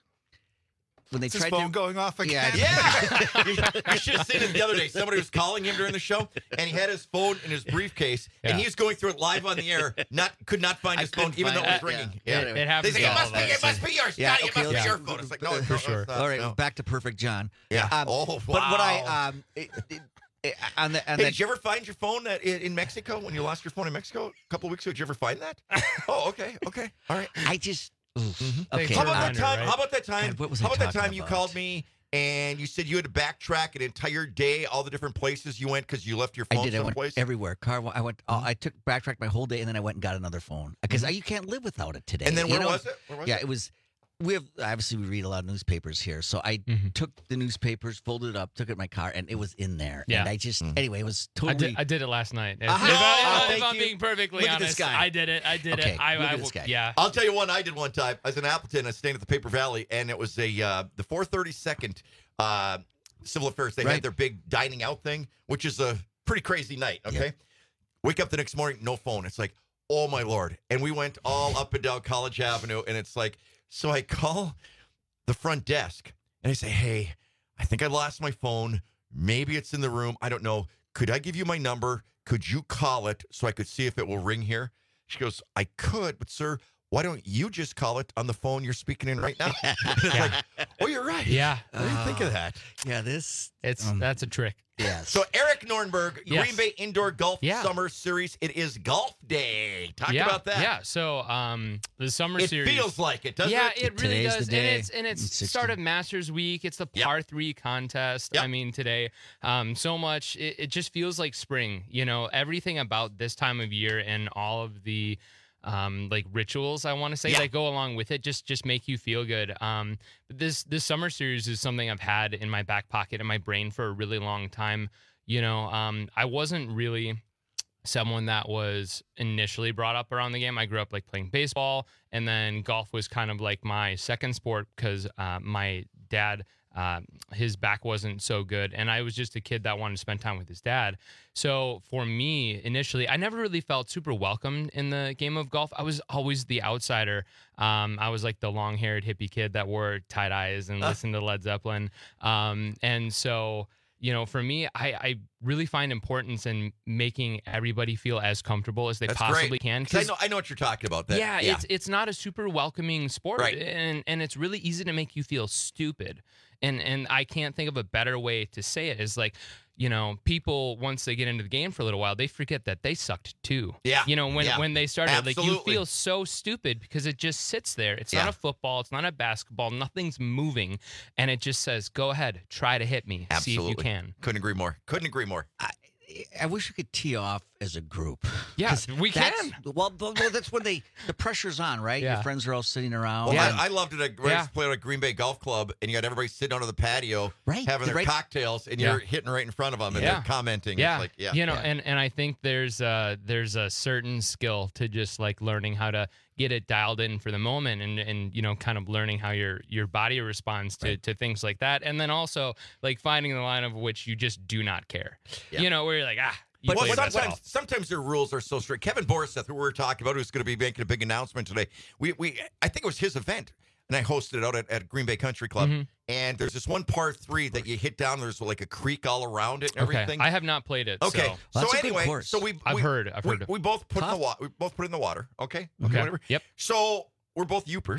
when they Is his tried phone to going off again? Yeah. you, you should have seen it the other day. Somebody was calling him during the show, and he had his phone in his briefcase, and Yeah. he was going through it live on the air. Not could not find his phone, couldn't even though find it was it. ringing. Yeah. Yeah, It- it happens They say, to it all must of be, us. it must be yours. Yeah, Scotty, it okay, must be let's- your phone. It's like, no, no, For no, sure. it's not, All right, no. back to perfect, John. Yeah. Um, Oh, But what wow. I um, it, it, it, on the on Hey, the did you ever find your phone that in, in Mexico when you lost your phone in Mexico a couple weeks ago? Did you ever find that? Oh, okay, okay, all right. I just oof. Mm-hmm. okay. How about that Reminder, time? right? How about that time? God, what was how I about that talking time you about? called me and you said you had to backtrack an entire day, all the different places you went because you left your phone I did. I went someplace? everywhere. Car. I went. Oh, I took backtracked my whole day, and then I went and got another phone because you can't live without it today. And then you where know? was it? Where was yeah, it? it was. We have obviously we read a lot of newspapers here, so I Mm-hmm. took the newspapers, folded it up, took it in my car, and it was in there. Yeah. And I just Mm. anyway, it was I totally. did, I did it last night. If, Uh-huh. if, I, Oh, if thank I'm you. being perfectly Look at honest, this guy. I did it. I did Okay, it. I, look I at this guy. Yeah. I'll tell you one I did one time. I was in Appleton. I was staying at the Paper Valley, and it was a uh, the four thirty-second uh, Civil Affairs. They Right. had their big dining out thing, which is a pretty crazy night. Okay, Yep. wake up the next morning, no phone. It's like, oh my lord! And we went all up and down College Avenue, and it's like, so I call the front desk, and I say, hey, I think I lost my phone. Maybe it's in the room. I don't know. Could I give you my number? Could you call it so I could see if it will ring here? She goes, I could, but sir, why don't you just call it on the phone you're speaking in right now? It's like, oh, you're right. Yeah. I didn't think of that. yeah, this. It's Um, that's a trick. Yes. So Eric Nornberg, Yes. Green Bay Indoor Golf Yeah. Summer Series. It is golf day. Talk yeah, about that. Yeah. So um, the summer It series feels like it, doesn't yeah, it? it really Today's does. the day. And it's and it's It's start of Masters Week. It's the Yep. par three contest. Yep. I mean, today, um, so much. It, it just feels like spring. You know, everything about this time of year and all of the um like rituals I want to say Yeah. that go along with it just just make you feel good. Um but this this summer series is something I've had in my back pocket in my brain for a really long time. You know, um I wasn't really someone that was initially brought up around the game. I grew up like playing baseball, and then golf was kind of like my second sport because uh, my dad, uh, his back wasn't so good, and I was just a kid that wanted to spend time with his dad. So for me, initially, I never really felt super welcomed in the game of golf. I was always the outsider. Um, I was like the long-haired hippie kid that wore tie-dyes and listened to Led Zeppelin. Um, and so... You know, for me, I, I really find importance in making everybody feel as comfortable as they That's possibly great. can. 'Cause I know, I know what you're talking about. That, yeah, it's it's not a super welcoming sport, Right. and and it's really easy to make you feel stupid. And and I can't think of a better way to say it. Is like, you know, people once they get into the game for a little while, they forget that they sucked too. Yeah. You know, when Yeah. when they started, like you Absolutely. feel so stupid because it just sits there. It's Yeah. not a football. It's not a basketball. Nothing's moving, and it just says, "Go ahead, try to hit me. Absolutely. See if you can." Couldn't agree more. Couldn't agree more. I, I wish we could tee off as a group. Yeah, 'Cause we that's- can. Well, well, well, that's when they the pressure's on, right? Yeah. Your friends are all sitting around. Well, Yeah. I, I loved it. At, I Yeah. used to play at a Green Bay Golf Club, and you had everybody sitting out on the patio, Right. having their Right. cocktails, and Yeah. you're hitting right in front of them, and Yeah. they're commenting. Yeah, It's like, yeah, you know, yeah. and and I think there's uh there's a certain skill to just like learning how to get it dialed in for the moment, and and you know, kind of learning how your your body responds to to things like that, and then also like finding the line of which you just do not care. Yeah. You know, where you're like, ah. You But play well, best sometimes, golf. sometimes their rules are so strict. Kevin Boriseth, who we were talking about, who's going to be making a big announcement today, we we I think it was his event, and I hosted it out at, at Green Bay Country Club. Mhm. And there's this one par three that you hit down. There's like a creek all around it and Okay, everything. I have not played it. Okay, so. Well, so that's a good anyway, course. so we I've we, heard. I've we, heard. we both put in Tough. the water. We both put in the water. Okay, okay, Okay. whatever. Yep. So we're both Yoopers.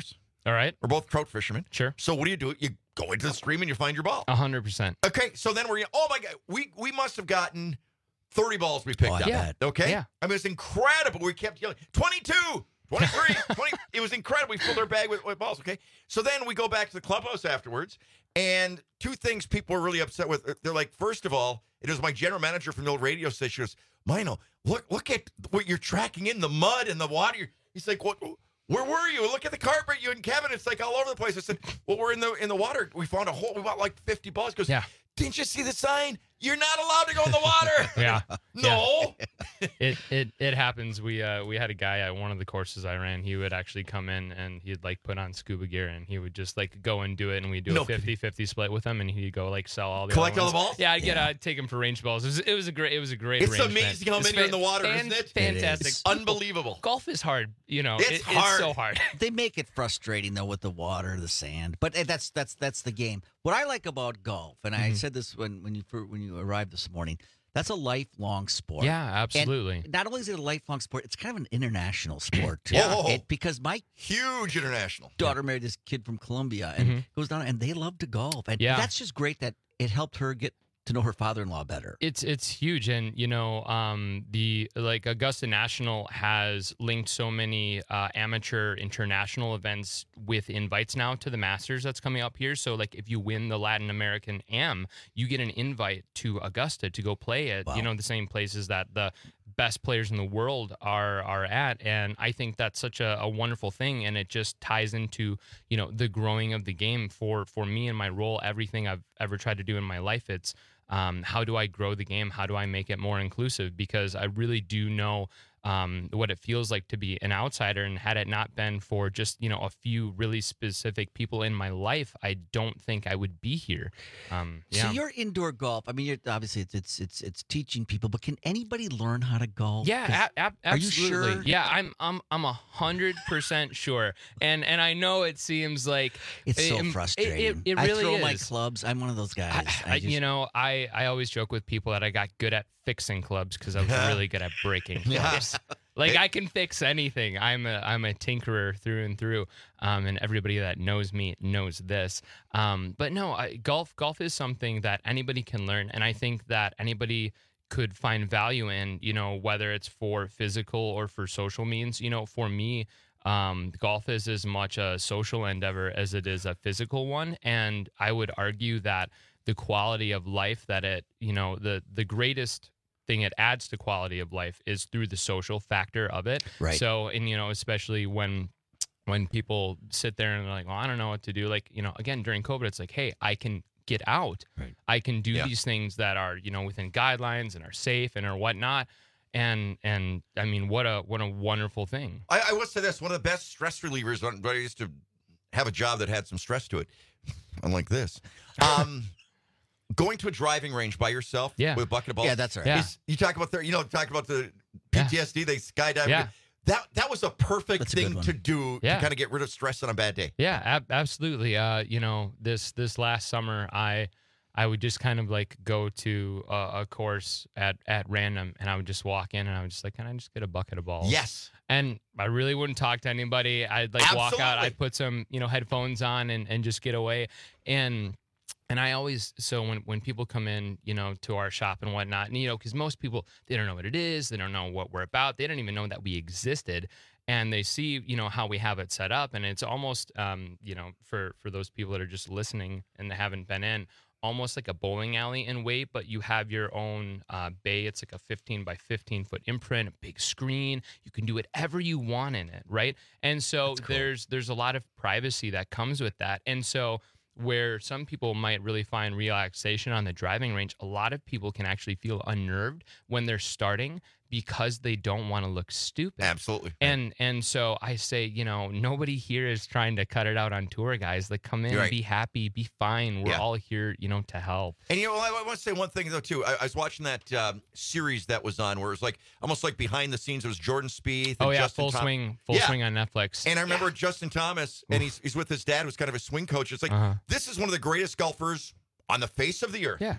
All right. We're both trout fishermen. Sure. So what do you do? You go into the stream and you find your ball. A hundred percent. Okay. So then we're, oh my God, we, we must have gotten thirty balls we picked Oh, I up. bet. Okay. Yeah. I mean, it's incredible. We kept yelling, twenty-two, twenty-three, twenty. It was incredible. We filled our bag with, with balls. Okay. So then we go back to the clubhouse afterwards. And two things people were really upset with. They're like, first of all, it was my general manager from the old radio station. He goes, Mino, look, look at what you're tracking in the mud and the water. He's like, what? Where were you? Look at the carpet, you and Kevin. It's like all over the place. I said, well, we're in the in the water. We found a hole. We bought like fifty balls. He goes, Yeah. Didn't you see the sign? You're not allowed to go in the water. Yeah. No. It it it happens. We uh we had a guy at one of the courses I ran. He would actually come in and he'd like put on scuba gear and he would just like go and do it, and we'd do No. a fifty-fifty split with him, and he'd go like sell all the Collect other all the ones. balls? Yeah, I'd get I'd take him for range balls. It was, it was a great it was a great. It's arrangement. amazing how It's many are in the fan- water, fan- isn't it? Fantastic. It's unbelievable. Golf is hard. You know, It's it- hard. It's so hard. They make it frustrating though with the water, the sand, but eh, that's that's that's the game. What I like about golf, and I Mhm. said this when when you fir- when you arrived this morning, that's a lifelong sport. Yeah, absolutely. And not only is it a lifelong sport, it's kind of an international sport too. Yeah. Oh. It- because my Huge international. daughter married this kid from Colombia and Mhm. goes down, and they love to golf, and Yeah. that's just great that it helped her get to know her father-in-law better. It's it's huge, and you know, um, the like Augusta National has linked so many uh, amateur international events with invites now to the Masters that's coming up here. So like, if you win the Latin American Am, you get an invite to Augusta to go play at Wow. you know the same places that the best players in the world are are at. And I think that's such a, a wonderful thing, and it just ties into you know the growing of the game for for me and my role. Everything I've ever tried to do in my life, it's Um, how do I grow the game? How do I make it more inclusive? Because I really do know um, what it feels like to be an outsider. And had it not been for just, you know, a few really specific people in my life, I don't think I would be here. Um, yeah. So you're indoor golf. I mean, you're, obviously it's, it's it's it's teaching people, but can anybody learn how to golf? Yeah, 'Cause- a- ab- Are you absolutely. sure? Yeah, I'm I'm I'm a hundred percent sure. And and I know it seems like It's so it- it- frustrating. It, it, I really throw is. my clubs. I'm one of those guys. I, I just, you know, I, I always joke with people that I got good at fixing clubs because I was Yeah. really good at breaking Yeah. clubs. Like I can fix anything. I'm a I'm a tinkerer through and through. Um, and everybody that knows me knows this. Um, but no, I, golf golf is something that anybody can learn, and I think that anybody could find value in. You know, whether it's for physical or for social means. You know, for me. Um, golf is as much a social endeavor as it is a physical one, and I would argue that the quality of life that it, you know, the the greatest thing it adds to quality of life is through the social factor of it. Right. So, and you know, especially when when people sit there and they're like, well, I don't know what to do. Like, you know, again during COVID, it's like, hey, I can get out. Right. I can do Yeah. these things that are, you know, within guidelines and are safe and are whatnot. And and I mean, what a what a wonderful thing. I, I will say this: one of the best stress relievers. When when I used to have a job that had some stress to it, unlike this, um, going to a driving range by yourself, Yeah. with a bucket of balls. Yeah, that's right. Yeah. is- You talk about the, you know, talk about the P T S D, they skydiving. Yeah. That that was a perfect That's a good thing one. to do Yeah. to kind of get rid of stress on a bad day. Yeah, ab- absolutely. Uh, you know, this this last summer, I I would just kind of like go to a, a course at at random, and I would just walk in, and I would just like, can I just get a bucket of balls? Yes. And I really wouldn't talk to anybody. I'd like walk out. Absolutely. I'd put some you know headphones on and and just get away. And and I always, so when, when people come in, you know, to our shop and whatnot, and, you know, because most people, they don't know what it is. They don't know what we're about. They don't even know that we existed. And they see, you know, how we have it set up. And it's almost, um, you know, for, for those people that are just listening and they haven't been in, almost like a bowling alley in weight, but you have your own uh, bay. It's like a fifteen by fifteen foot imprint, a big screen. You can do whatever you want in it, right? And so Cool. there's there's a lot of privacy that comes with that. And so where some people might really find relaxation on the driving range, a lot of people can actually feel unnerved when they're starting because they don't want to look stupid. Absolutely. And and so I say, you know, nobody here is trying to cut it out on tour, guys. Like, come in, You're right. be happy, be fine. We're Yeah. all here, you know, to help. And you know, I, I want to say one thing though too. I, I was watching that um, series that was on where it was like almost like behind the scenes. It was Jordan Spieth. And Oh yeah, Justin full Tom- swing, full Yeah. swing on Netflix. And I remember Justin Thomas, and he's he's with his dad, who's kind of a swing coach. It's like Uh-huh. this is one of the greatest golfers on the face of the earth. Yeah.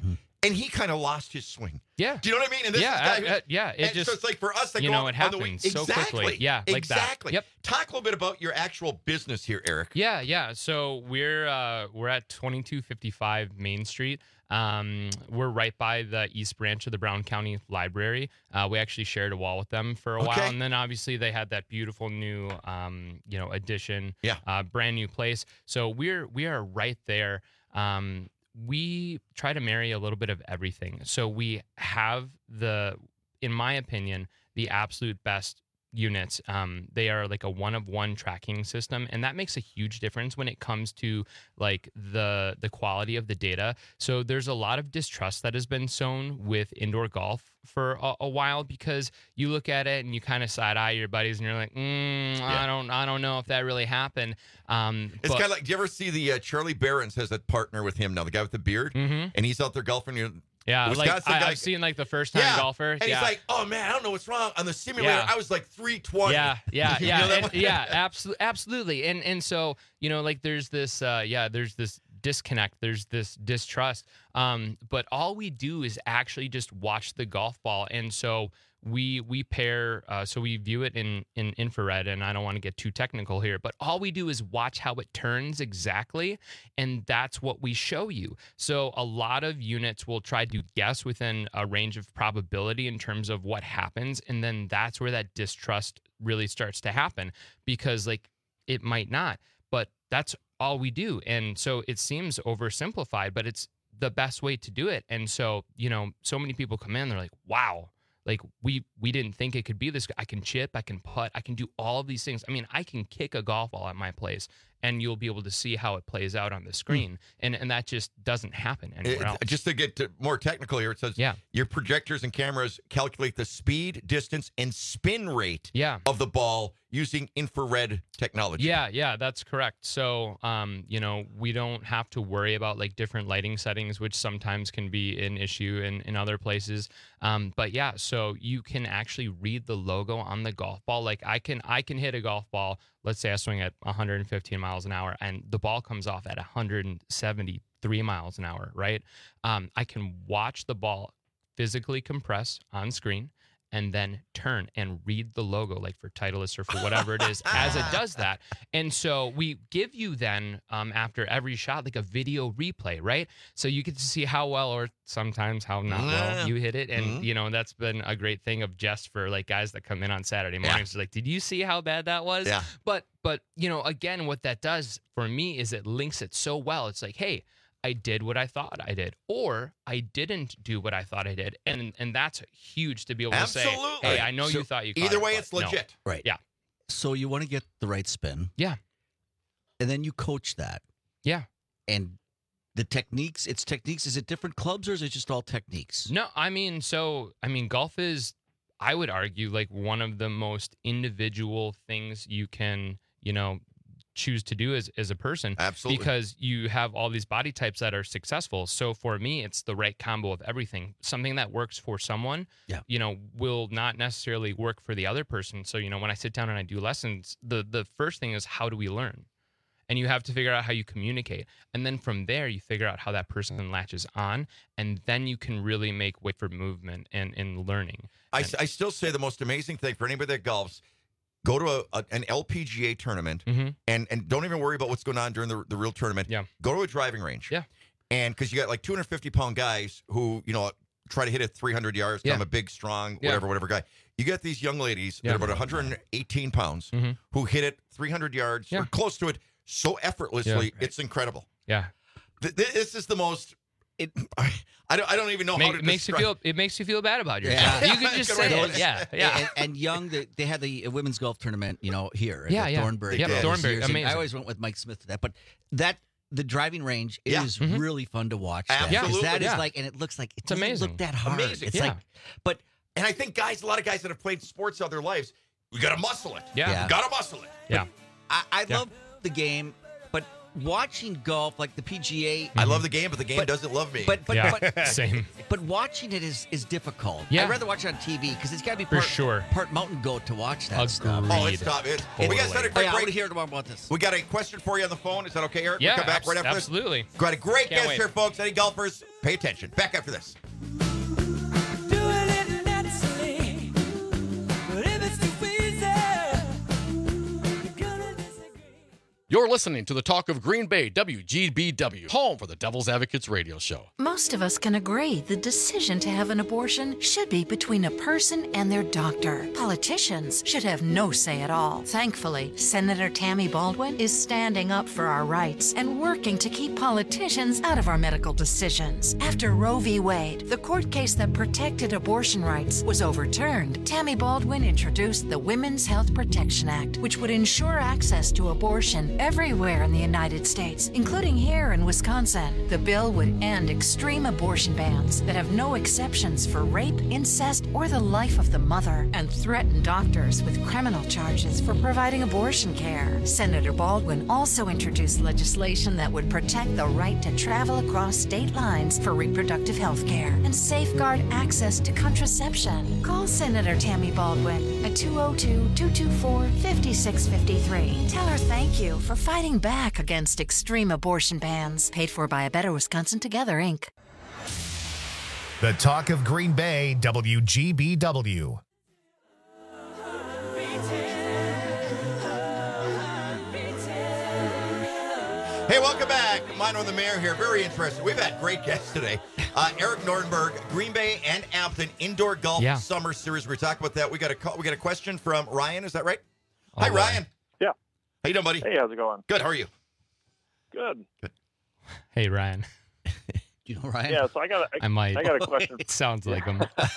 and he kind of lost his swing. Yeah. Do you know what I mean? And this yeah, is guy, uh, uh, yeah. It and just so it's like for us that you go know on it the happens week- so exactly. quickly. Yeah, like exactly. that. Yep. Talk a little bit about your actual business here, Eric. Yeah, yeah. So we're uh, we're at twenty-two fifty-five Main Street. Um, we're right by the East Branch of the Brown County Library. Uh, we actually shared a wall with them for a Okay. while, and then obviously they had that beautiful new, um, you know, addition, Yeah. uh, brand new place. So we're we are right there. Um, we try to marry a little bit of everything. So we have the, in my opinion, the absolute best units. Um, they are like a one of one tracking system, and that makes a huge difference when it comes to like the the quality of the data. So there's a lot of distrust that has been sown with indoor golf for a, a while, because you look at it and you kind of side eye your buddies and you're like, mm, Yeah. I don't I don't know if that really happened. Um, It's but- kind of like, do you ever see the uh, Charlie Barons has a partner with him now, the guy with the beard, Mhm. and he's out there golfing. You know, yeah, like Wisconsin I, guy- I've seen like the first time yeah. golfer. And yeah. he's like, oh man, I don't know what's wrong. On the simulator, Yeah. I was like three twenty. Yeah, yeah, You yeah, know that and- one? yeah, absolutely, absolutely. And and so you know, like there's this, uh, yeah, there's this disconnect, there's this distrust. Um, but all we do is actually just watch the golf ball, and so we we pair, uh, so we view it in in infrared, and I don't want to get too technical here, but all we do is watch how it turns exactly, and that's what we show you. So a lot of units will try to guess within a range of probability in terms of what happens, and then that's where that distrust really starts to happen, because like it might not, but that's all we do. And so it seems oversimplified, but it's the best way to do it. And so, you know, so many people come in, they're like, wow, like we we didn't think it could be this. I can chip, I can putt, I can do all of these things. I mean, I can kick a golf ball at my place, and you'll be able to see how it plays out on the screen. And and that just doesn't happen anywhere It- else. just to get to more technical here, it says Yeah. your projectors and cameras calculate the speed, distance, and spin rate Yeah. of the ball using infrared technology. Yeah, yeah, that's correct. So, um, you know, we don't have to worry about like different lighting settings, which sometimes can be an issue in, in other places. Um, but yeah, so you can actually read the logo on the golf ball. Like I can, I can hit a golf ball. Let's say I swing at one hundred fifteen miles an hour, and the ball comes off at one hundred seventy-three miles an hour. Right? Um, I can watch the ball physically compress on screen, and then turn and read the logo, like for Titleist or for whatever it is, as it does that. And so we give you then, um, after every shot, like a video replay, right? So you get to see how well, or sometimes how not well you hit it. And, Mhm. you know, that's been a great thing of just for like guys that come in on Saturday mornings. Like, did you see how bad that was? Yeah. But, but, you know, again, what that does for me is it links it so well. It's like, hey, I did what I thought I did, or I didn't do what I thought I did. And and that's huge to be able to say, Absolutely. hey, I know So you thought you caught either it, way, but it's no. legit. Right. Yeah. So you want to get the right spin. Yeah. And then you coach that. Yeah. And the techniques, it's techniques. Is it different clubs or is it just all techniques? No, I mean, so, I mean, golf is, I would argue, like one of the most individual things you can, you know, choose to do as, as a person. Absolutely. Because you have all these body types that are successful. So for me, it's the right combo of everything. Something that works for someone, Yeah. you know, will not necessarily work for the other person. So, you know, when I sit down and I do lessons, the the first thing is, how do we learn? And you have to figure out how you communicate. And then from there, you figure out how that person latches on. And then you can really make way for movement and, and learning. I, I still say the most amazing thing for anybody that golfs, go to a, a, an L P G A tournament Mm-hmm. and, and don't even worry about what's going on during the, the real tournament. Yeah. Go to a driving range. Yeah. And because you got like two hundred fifty pound guys who, you know, try to hit it three hundred yards. Yeah. I'm a big, strong, Yeah. whatever, whatever guy. You got these young ladies Yeah. that are about one hundred eighteen pounds Mhm. who hit it three hundred yards Yeah. or close to it so effortlessly. Yeah. It's incredible. Yeah. Th- th- This is the most. It. I don't. I don't even know Make, how to makes you describe- feel it makes you feel bad about yourself. Yeah. You can just Good say way to it. put it. Yeah. Yeah. And, and young, they, they had the women's golf tournament, you know, here at Yeah, yeah. Thornbury. Yep, for all these Thornbury, years, and amazing. I always went with Mike Smith to that, but that the driving range Yeah. is Mhm. really fun to watch. that, 'cause Absolutely. That is Yeah. like, and it looks like it It's doesn't amazing. look that hard. Amazing. It's Yeah. like, but And I think guys, a lot of guys that have played sports all their lives, we got to muscle it. Yeah. Yeah. Got to muscle it. Yeah. I, I Yeah. love the game, but watching golf, like the P G A, I love the game, but the game But- doesn't love me. but but Yeah. but Same. But watching it is is difficult. Yeah. I'd rather watch it on T V because it's got to be For part, sure. part mountain goat to watch that stuff. Agreed. oh, it's tough. It's, hey, we got to set a Totally. Oh, quick yeah, I want break. to hear more about this. We got a question for you on the phone. Is that okay, Eric? Yeah. We'll come back abs- right after absolutely. this. Got a great Can't guest wait. here, folks. Any golfers Pay attention. Back after this. You're listening to the Talk of Green Bay, W G B W, home for the Devil's Advocates radio show. Most of us can agree the decision to have an abortion should be between a person and their doctor. Politicians should have no say at all. Thankfully, Senator Tammy Baldwin is standing up for our rights and working to keep politicians out of our medical decisions. After Roe v. Wade, the court case that protected abortion rights, was overturned, Tammy Baldwin introduced the Women's Health Protection Act, which would ensure access to abortion everywhere in the United States, including here in Wisconsin. The bill would end extreme abortion bans that have no exceptions for rape, incest, or the life of the mother, and threaten doctors with criminal charges for providing abortion care. Senator Baldwin also introduced legislation that would protect the right to travel across state lines for reproductive health care and safeguard access to contraception. Call Senator Tammy Baldwin at two oh two, two two four, five six five three. Tell her thank you for fighting back against extreme abortion bans. Paid for by A Better Wisconsin Together, Incorporated. The Talk of Green Bay, W G B W. Hey, welcome back. Mine on the Mayor here. Very interesting. We've had great guests today. Uh, Eric Nordenberg, Green Bay and Ampton Indoor Golf Yeah. Summer Series. We're talking about that. We got a call, we got a question from Ryan. Is that right? Oh, Hi, boy. Ryan. Yeah. How you doing, buddy? Hey, how's it going? Good. How are you? Good. Good. Hey, Ryan. You know, Ryan? Yeah, so I got a, I might. I got a question. It sounds like him. All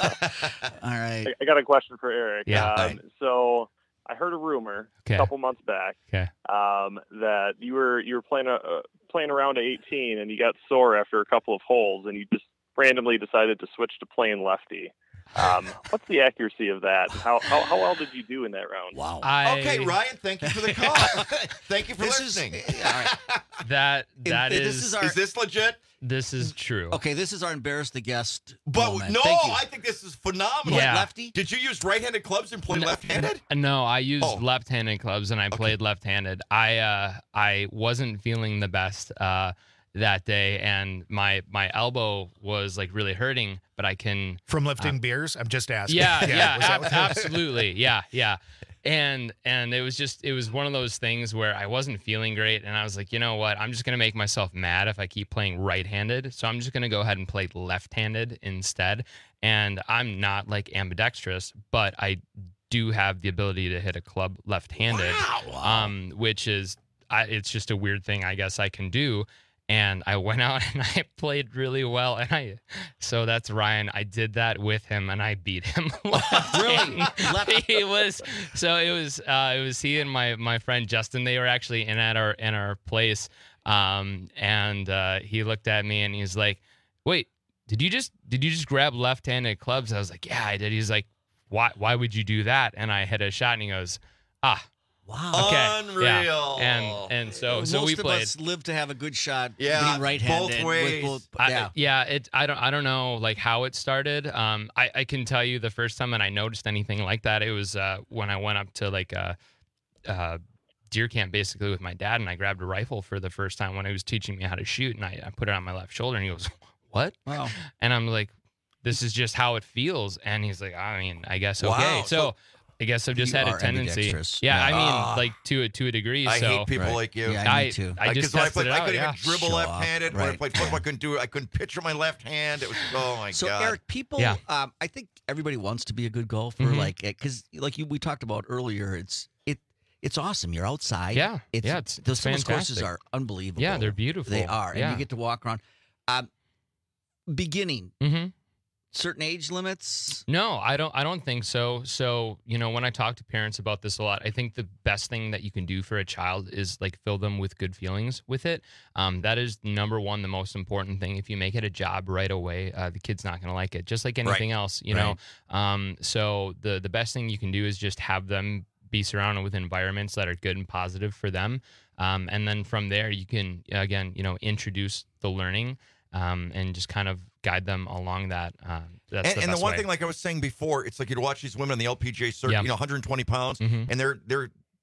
right. I, I got a question for Eric. Yeah. Um, so I heard a rumor Okay. a couple months back Okay. um, that you were you were playing a, uh, playing around at eighteen and you got sore after a couple of holes and you just randomly decided to switch to playing lefty. Um, what's the accuracy of that? And how, how how well did you do in that round? Wow. I, Okay, Ryan. Thank you for the call. Thank you for This is- listening. all right. That that And is, this is our- Is this legit? this is true. Okay, this is our embarrass the guest. But moment. no, Thank you. I think this is phenomenal. Yeah. Lefty? Did you use right-handed clubs and play left-handed? No, I used Oh. left-handed clubs and I played left-handed. I uh, I wasn't feeling the best uh, that day, and my my elbow was like really hurting. But I can From lifting beers? I'm just asking. Yeah, yeah, was that ab- what- absolutely, yeah, yeah. And and it was just it was one of those things where I wasn't feeling great, and I was like, you know what? I'm just gonna make myself mad if I keep playing right-handed. So I'm just gonna go ahead and play left-handed instead. And I'm not like ambidextrous, but I do have the ability to hit a club left-handed, Wow. um, which is I, it's just a weird thing I guess I can do. And I went out and I played really well. And I, so that's Ryan. I did that with him and I beat him. Really? He was, so it was, uh, it was he and my, my friend Justin. They were actually in at our, in our place. Um, and, uh, he looked at me and he's like, wait, did you just, did you just grab left-handed clubs? I was like, yeah, I did. He's like, why, why would you do that? And I hit a shot and he goes, ah, Wow. okay. Unreal. Yeah. And, and so, so Most we of played. us live to have a good shot. Yeah, being right-handed. both ways. With both, I, yeah. yeah, it. I don't. I don't know like how it started. Um, I, I can tell you the first time that I noticed anything like that, it was uh, when I went up to like a, uh, deer camp basically with my dad, and I grabbed a rifle for the first time when he was teaching me how to shoot, and I, I put it on my left shoulder, and he goes, "What?" Wow. And I'm like, "This is just how it feels," and he's like, "I mean, I guess okay." Wow. So. So- I guess I've just You had a are tendency. ambidextrous. Yeah, Yeah. I mean, Ah. like to a to a degree. I so hate people Right. like you. Yeah, I, me too. I just Because when I, tested played, it I out. couldn't Yeah. even dribble Show off. left-handed. When I Right. played football, I couldn't do it. I couldn't pitch with my left hand. It was, oh, my So God. Eric, people, Yeah. um, I think everybody wants to be a good golfer, Mhm. like because like you, we talked about earlier. It's it, it's awesome. You're outside. Yeah, it's, yeah, it's- those it's some of those courses fantastic. are unbelievable. Yeah, they're beautiful. They are, and Yeah. you get to walk around. Um, beginning, Mm-hmm. certain age limits. No, I don't. I don't think so. So you know, when I talk to parents about this a lot, I think the best thing that you can do for a child is like fill them with good feelings with it. Um, that is number one, the most important thing. If you make it a job right away, uh, the kid's not going to like it, just like anything Right. else. You know. Um, so the the best thing you can do is just have them be surrounded with environments that are good and positive for them. Um, and then from there, you can again, you know, introduce the learning. Um, and just kind of guide them along that. Um, that's and the and the best one way. thing, like I was saying before, it's like you'd watch these women on the L P G A circuit, Yeah. you know, one hundred twenty pounds, Mhm. and they're they're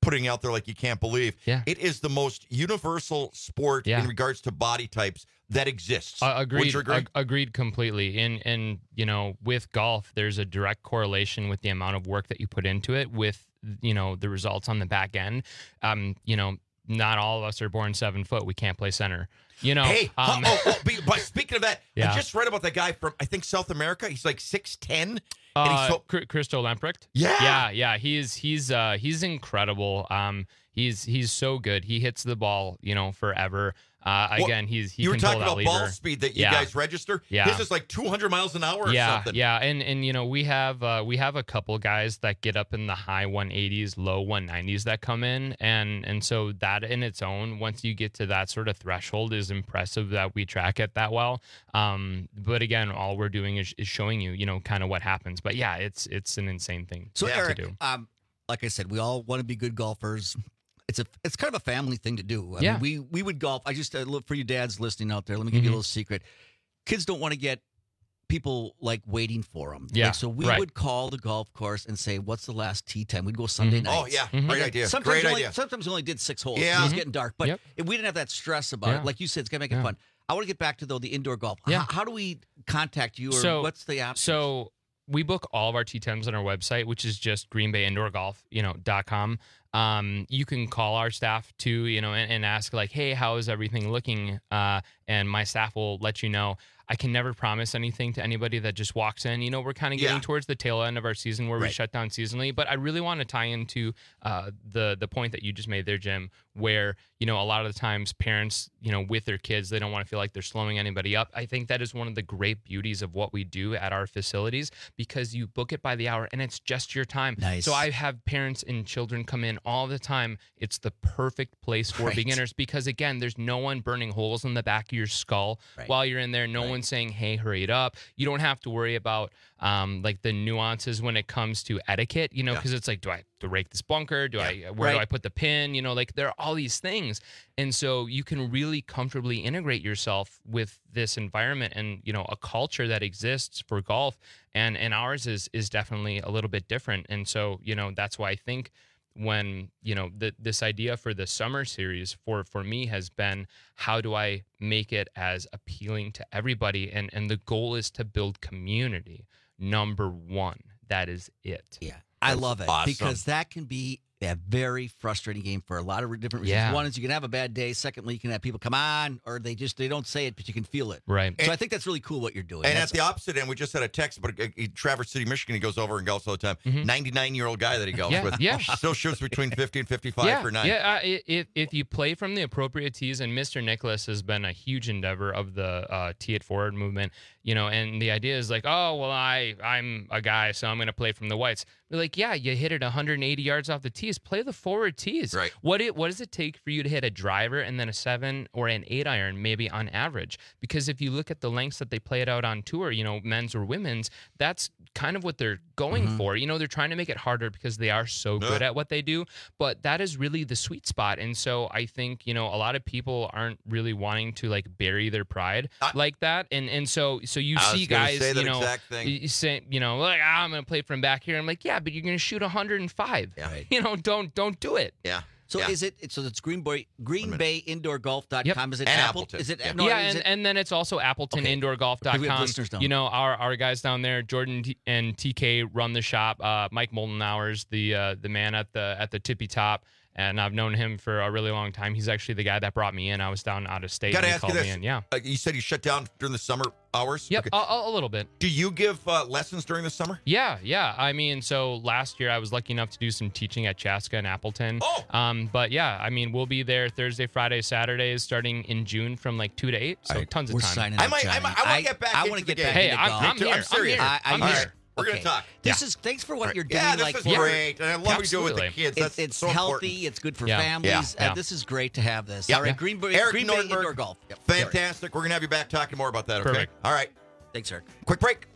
putting out there like you can't believe. Yeah. It is the most universal sport Yeah. in regards to body types that exists. Uh, Would agreed. you agree? Ag- agreed completely. And and you know, with golf, there's a direct correlation with the amount of work that you put into it, with you know the results on the back end. Um, you know, not all of us are born seven foot. We can't play center. You know. Hey, um, oh, oh, be- but speaking of that, Yeah. I just read about that guy from I think South America. He's like six ten. Uh, so- Chr- Christo Lamprecht. Yeah. yeah, yeah. He's he's uh, he's incredible. Um, he's he's so good. He hits the ball, you know, forever. Uh, Well, again, he's he you were can talking pull that about lever. ball speed that you Yeah. guys register. Yeah. His is like two hundred miles an hour or yeah, something. Yeah, and and you know we have uh, we have a couple guys that get up in the high one eighties, low one nineties that come in, and and so that in its own, once you get to that sort of threshold, is impressive that we track it that well. Um, but again, all we're doing is, is showing you, you know, kind of what happens. But yeah, it's it's an insane thing So to Eric, do. um, like I said, we all want to be good golfers. It's a it's kind of a family thing to do. I Yeah. mean, we we would golf. I just uh, look for you dads listening out there. Let me give you a Mhm. little secret. Kids don't want to get people like waiting for them. Yeah, Like, so we right. would call the golf course and say, "What's the last tee time?" We'd go Sunday Mhm. nights. Oh, yeah. Mhm. Great And idea. Sometimes Great we only, idea. Sometimes we only did six holes. Yeah. It was Mhm. getting dark, but Yep. we didn't have that stress about Yeah. it. Like you said, it's gonna make it Yeah. fun. I want to get back to though the indoor golf. Yeah. How, how do we contact you, or So- what's the option? So we book all of our tee times on our website, which is just green bay indoor golf, you know, dot com. Um, you can call our staff too, you know, and, and ask like, hey, how is everything looking? Uh, and my staff will let you know. I can never promise anything to anybody that just walks in. You know, we're kind of getting Yeah. towards the tail end of our season where we Right. shut down seasonally. But I really want to tie into uh, the the point that you just made there, Jim, where, you know, a lot of the times parents, you know, with their kids, they don't want to feel like they're slowing anybody up. I think that is one of the great beauties of what we do at our facilities, because you book it by the hour and it's just your time. Nice. So I have parents and children come in all the time. It's the perfect place for Right. beginners because, again, there's no one burning holes in the back of your skull Right. while you're in there. No Right. one's saying, hey, hurry it up. You don't have to worry about um, like the nuances when it comes to etiquette, you know, Yeah. because it's like, do I have to rake this bunker? Do I, where Right. do I put the pin? You know, like there are all these things. And so you can really comfortably integrate yourself with this environment and, you know, a culture that exists for golf. And, and ours is, is definitely a little bit different. And so, you know, that's why I think when, you know, the, this idea for the summer series for, for me has been, how do I make it as appealing to everybody? And, and the goal is to build community. Number one, that is it. Yeah, I That's love it awesome. because that can be a very frustrating game for a lot of different reasons. Yeah. One is you can have a bad day. Secondly, you can have people come on, or they just they don't say it, but you can feel it. Right. So I think that's really cool what you're doing. And That's- at the opposite end, we just had a text, but uh, Traverse City, Michigan, he goes over and golfs all the time. ninety-nine-year-old guy that he golfs Yeah, with. yeah. Still shoots between fifty and fifty-five yeah, for nine. Yeah, uh, i- if, if you play from the appropriate tees, and Mister Nicholas has been a huge endeavor of the uh, tee it forward movement, you know, and the idea is like, oh, well, I, I'm a guy, so I'm going to play from the whites. We're like, yeah, you hit it one hundred eighty yards off the tees. Play the forward tees. Right. What it what does it take for you to hit a driver and then a seven or an eight iron, maybe on average? Because if you look at the lengths that they play it out on tour, you know, men's or women's, that's kind of what they're going Mm-hmm. for. You know, they're trying to make it harder because they are so good Yeah. at what they do. But that is really the sweet spot. And so I think, you know, a lot of people aren't really wanting to like bury their pride I- like that. And and so so you I was see gonna guys, say that you know, exact thing. you say, you know, like, ah, I'm gonna play from back here. I'm like, yeah, but you're gonna shoot one hundred five. Yeah. You know, don't don't do it. Yeah. so Yeah. is it? So it's Green Bay Green minute. Bay Indoor Golf dot com. Yep. Is it And Apple? Appleton. Is it? Yeah. No, yeah, is and, it- and then it's also appleton Okay. indoor golf dot com. We have listeners down You there. know, our, our guys down there, Jordan T- and T K run the shop. Uh, Mike Moldenauer's the uh, the man at the at the tippy top, and I've known him for a really long time. He's actually the guy that brought me in. I was down out of state. Got to and he ask you called this. me in. Yeah. Uh, you said you shut down during the summer hours? Yep, Okay. a, a, a little bit. Do you give uh, lessons during the summer? Yeah, yeah. I mean, so last year I was lucky enough to do some teaching at Chaska and Appleton. Oh. Um, but yeah, I mean, we'll be there Thursday, Friday, Saturdays, starting in June from like two to eight. So All right, tons of we're time. signing I up, might- I Johnny. might- I wanna get back I into wanna the get game. back Hey, into I'm, golf. I'm Me too. here. I'm serious. here. I, I I'm hear here. it. We're gonna Okay. talk. This Yeah. is thanks for what you're doing. Yeah, this like is for- great. And I love what you do with the Absolutely. kids. It, That's it's so healthy. important. It's good for Yeah. families. Yeah. Uh, this is great to have this. Yeah. All right, Yeah. Green Bay, Eric Green Bay Nordberg, Indoor Golf. Yep. Eric. Fantastic. We're going to have you back talking more about that, okay? Perfect. All right. Thanks, Eric. Quick break.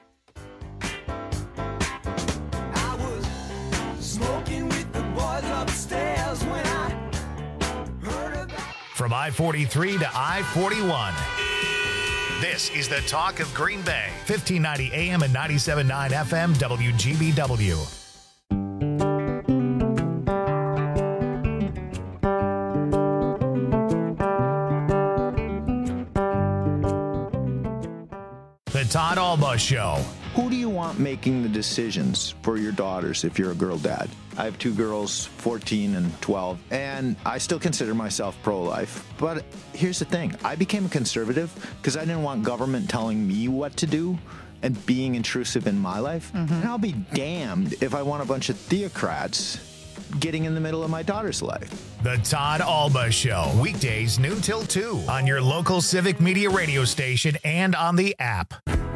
I was smoking with the boys upstairs when I heard about. From I forty-three to I forty-one. This is the talk of Green Bay. fifteen ninety A M and ninety-seven point nine F M W G B W. Todd Alba Show. Who do you want making the decisions for your daughters if you're a girl dad? I have two girls, fourteen and twelve, and I still consider myself pro-life. But here's the thing. I became a conservative because I didn't want government telling me what to do and being intrusive in my life. Mm-hmm. And I'll be damned if I want a bunch of theocrats getting in the middle of my daughter's life. The Todd Alba Show, weekdays noon till two on your local Civic Media radio station and on the app.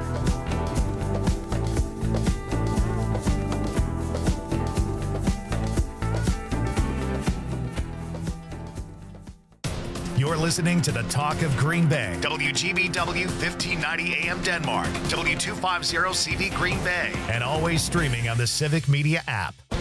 You're listening to the Talk of Green Bay. W G B W fifteen ninety A M Denmark. W two fifty C V Green Bay. And always streaming on the Civic Media app.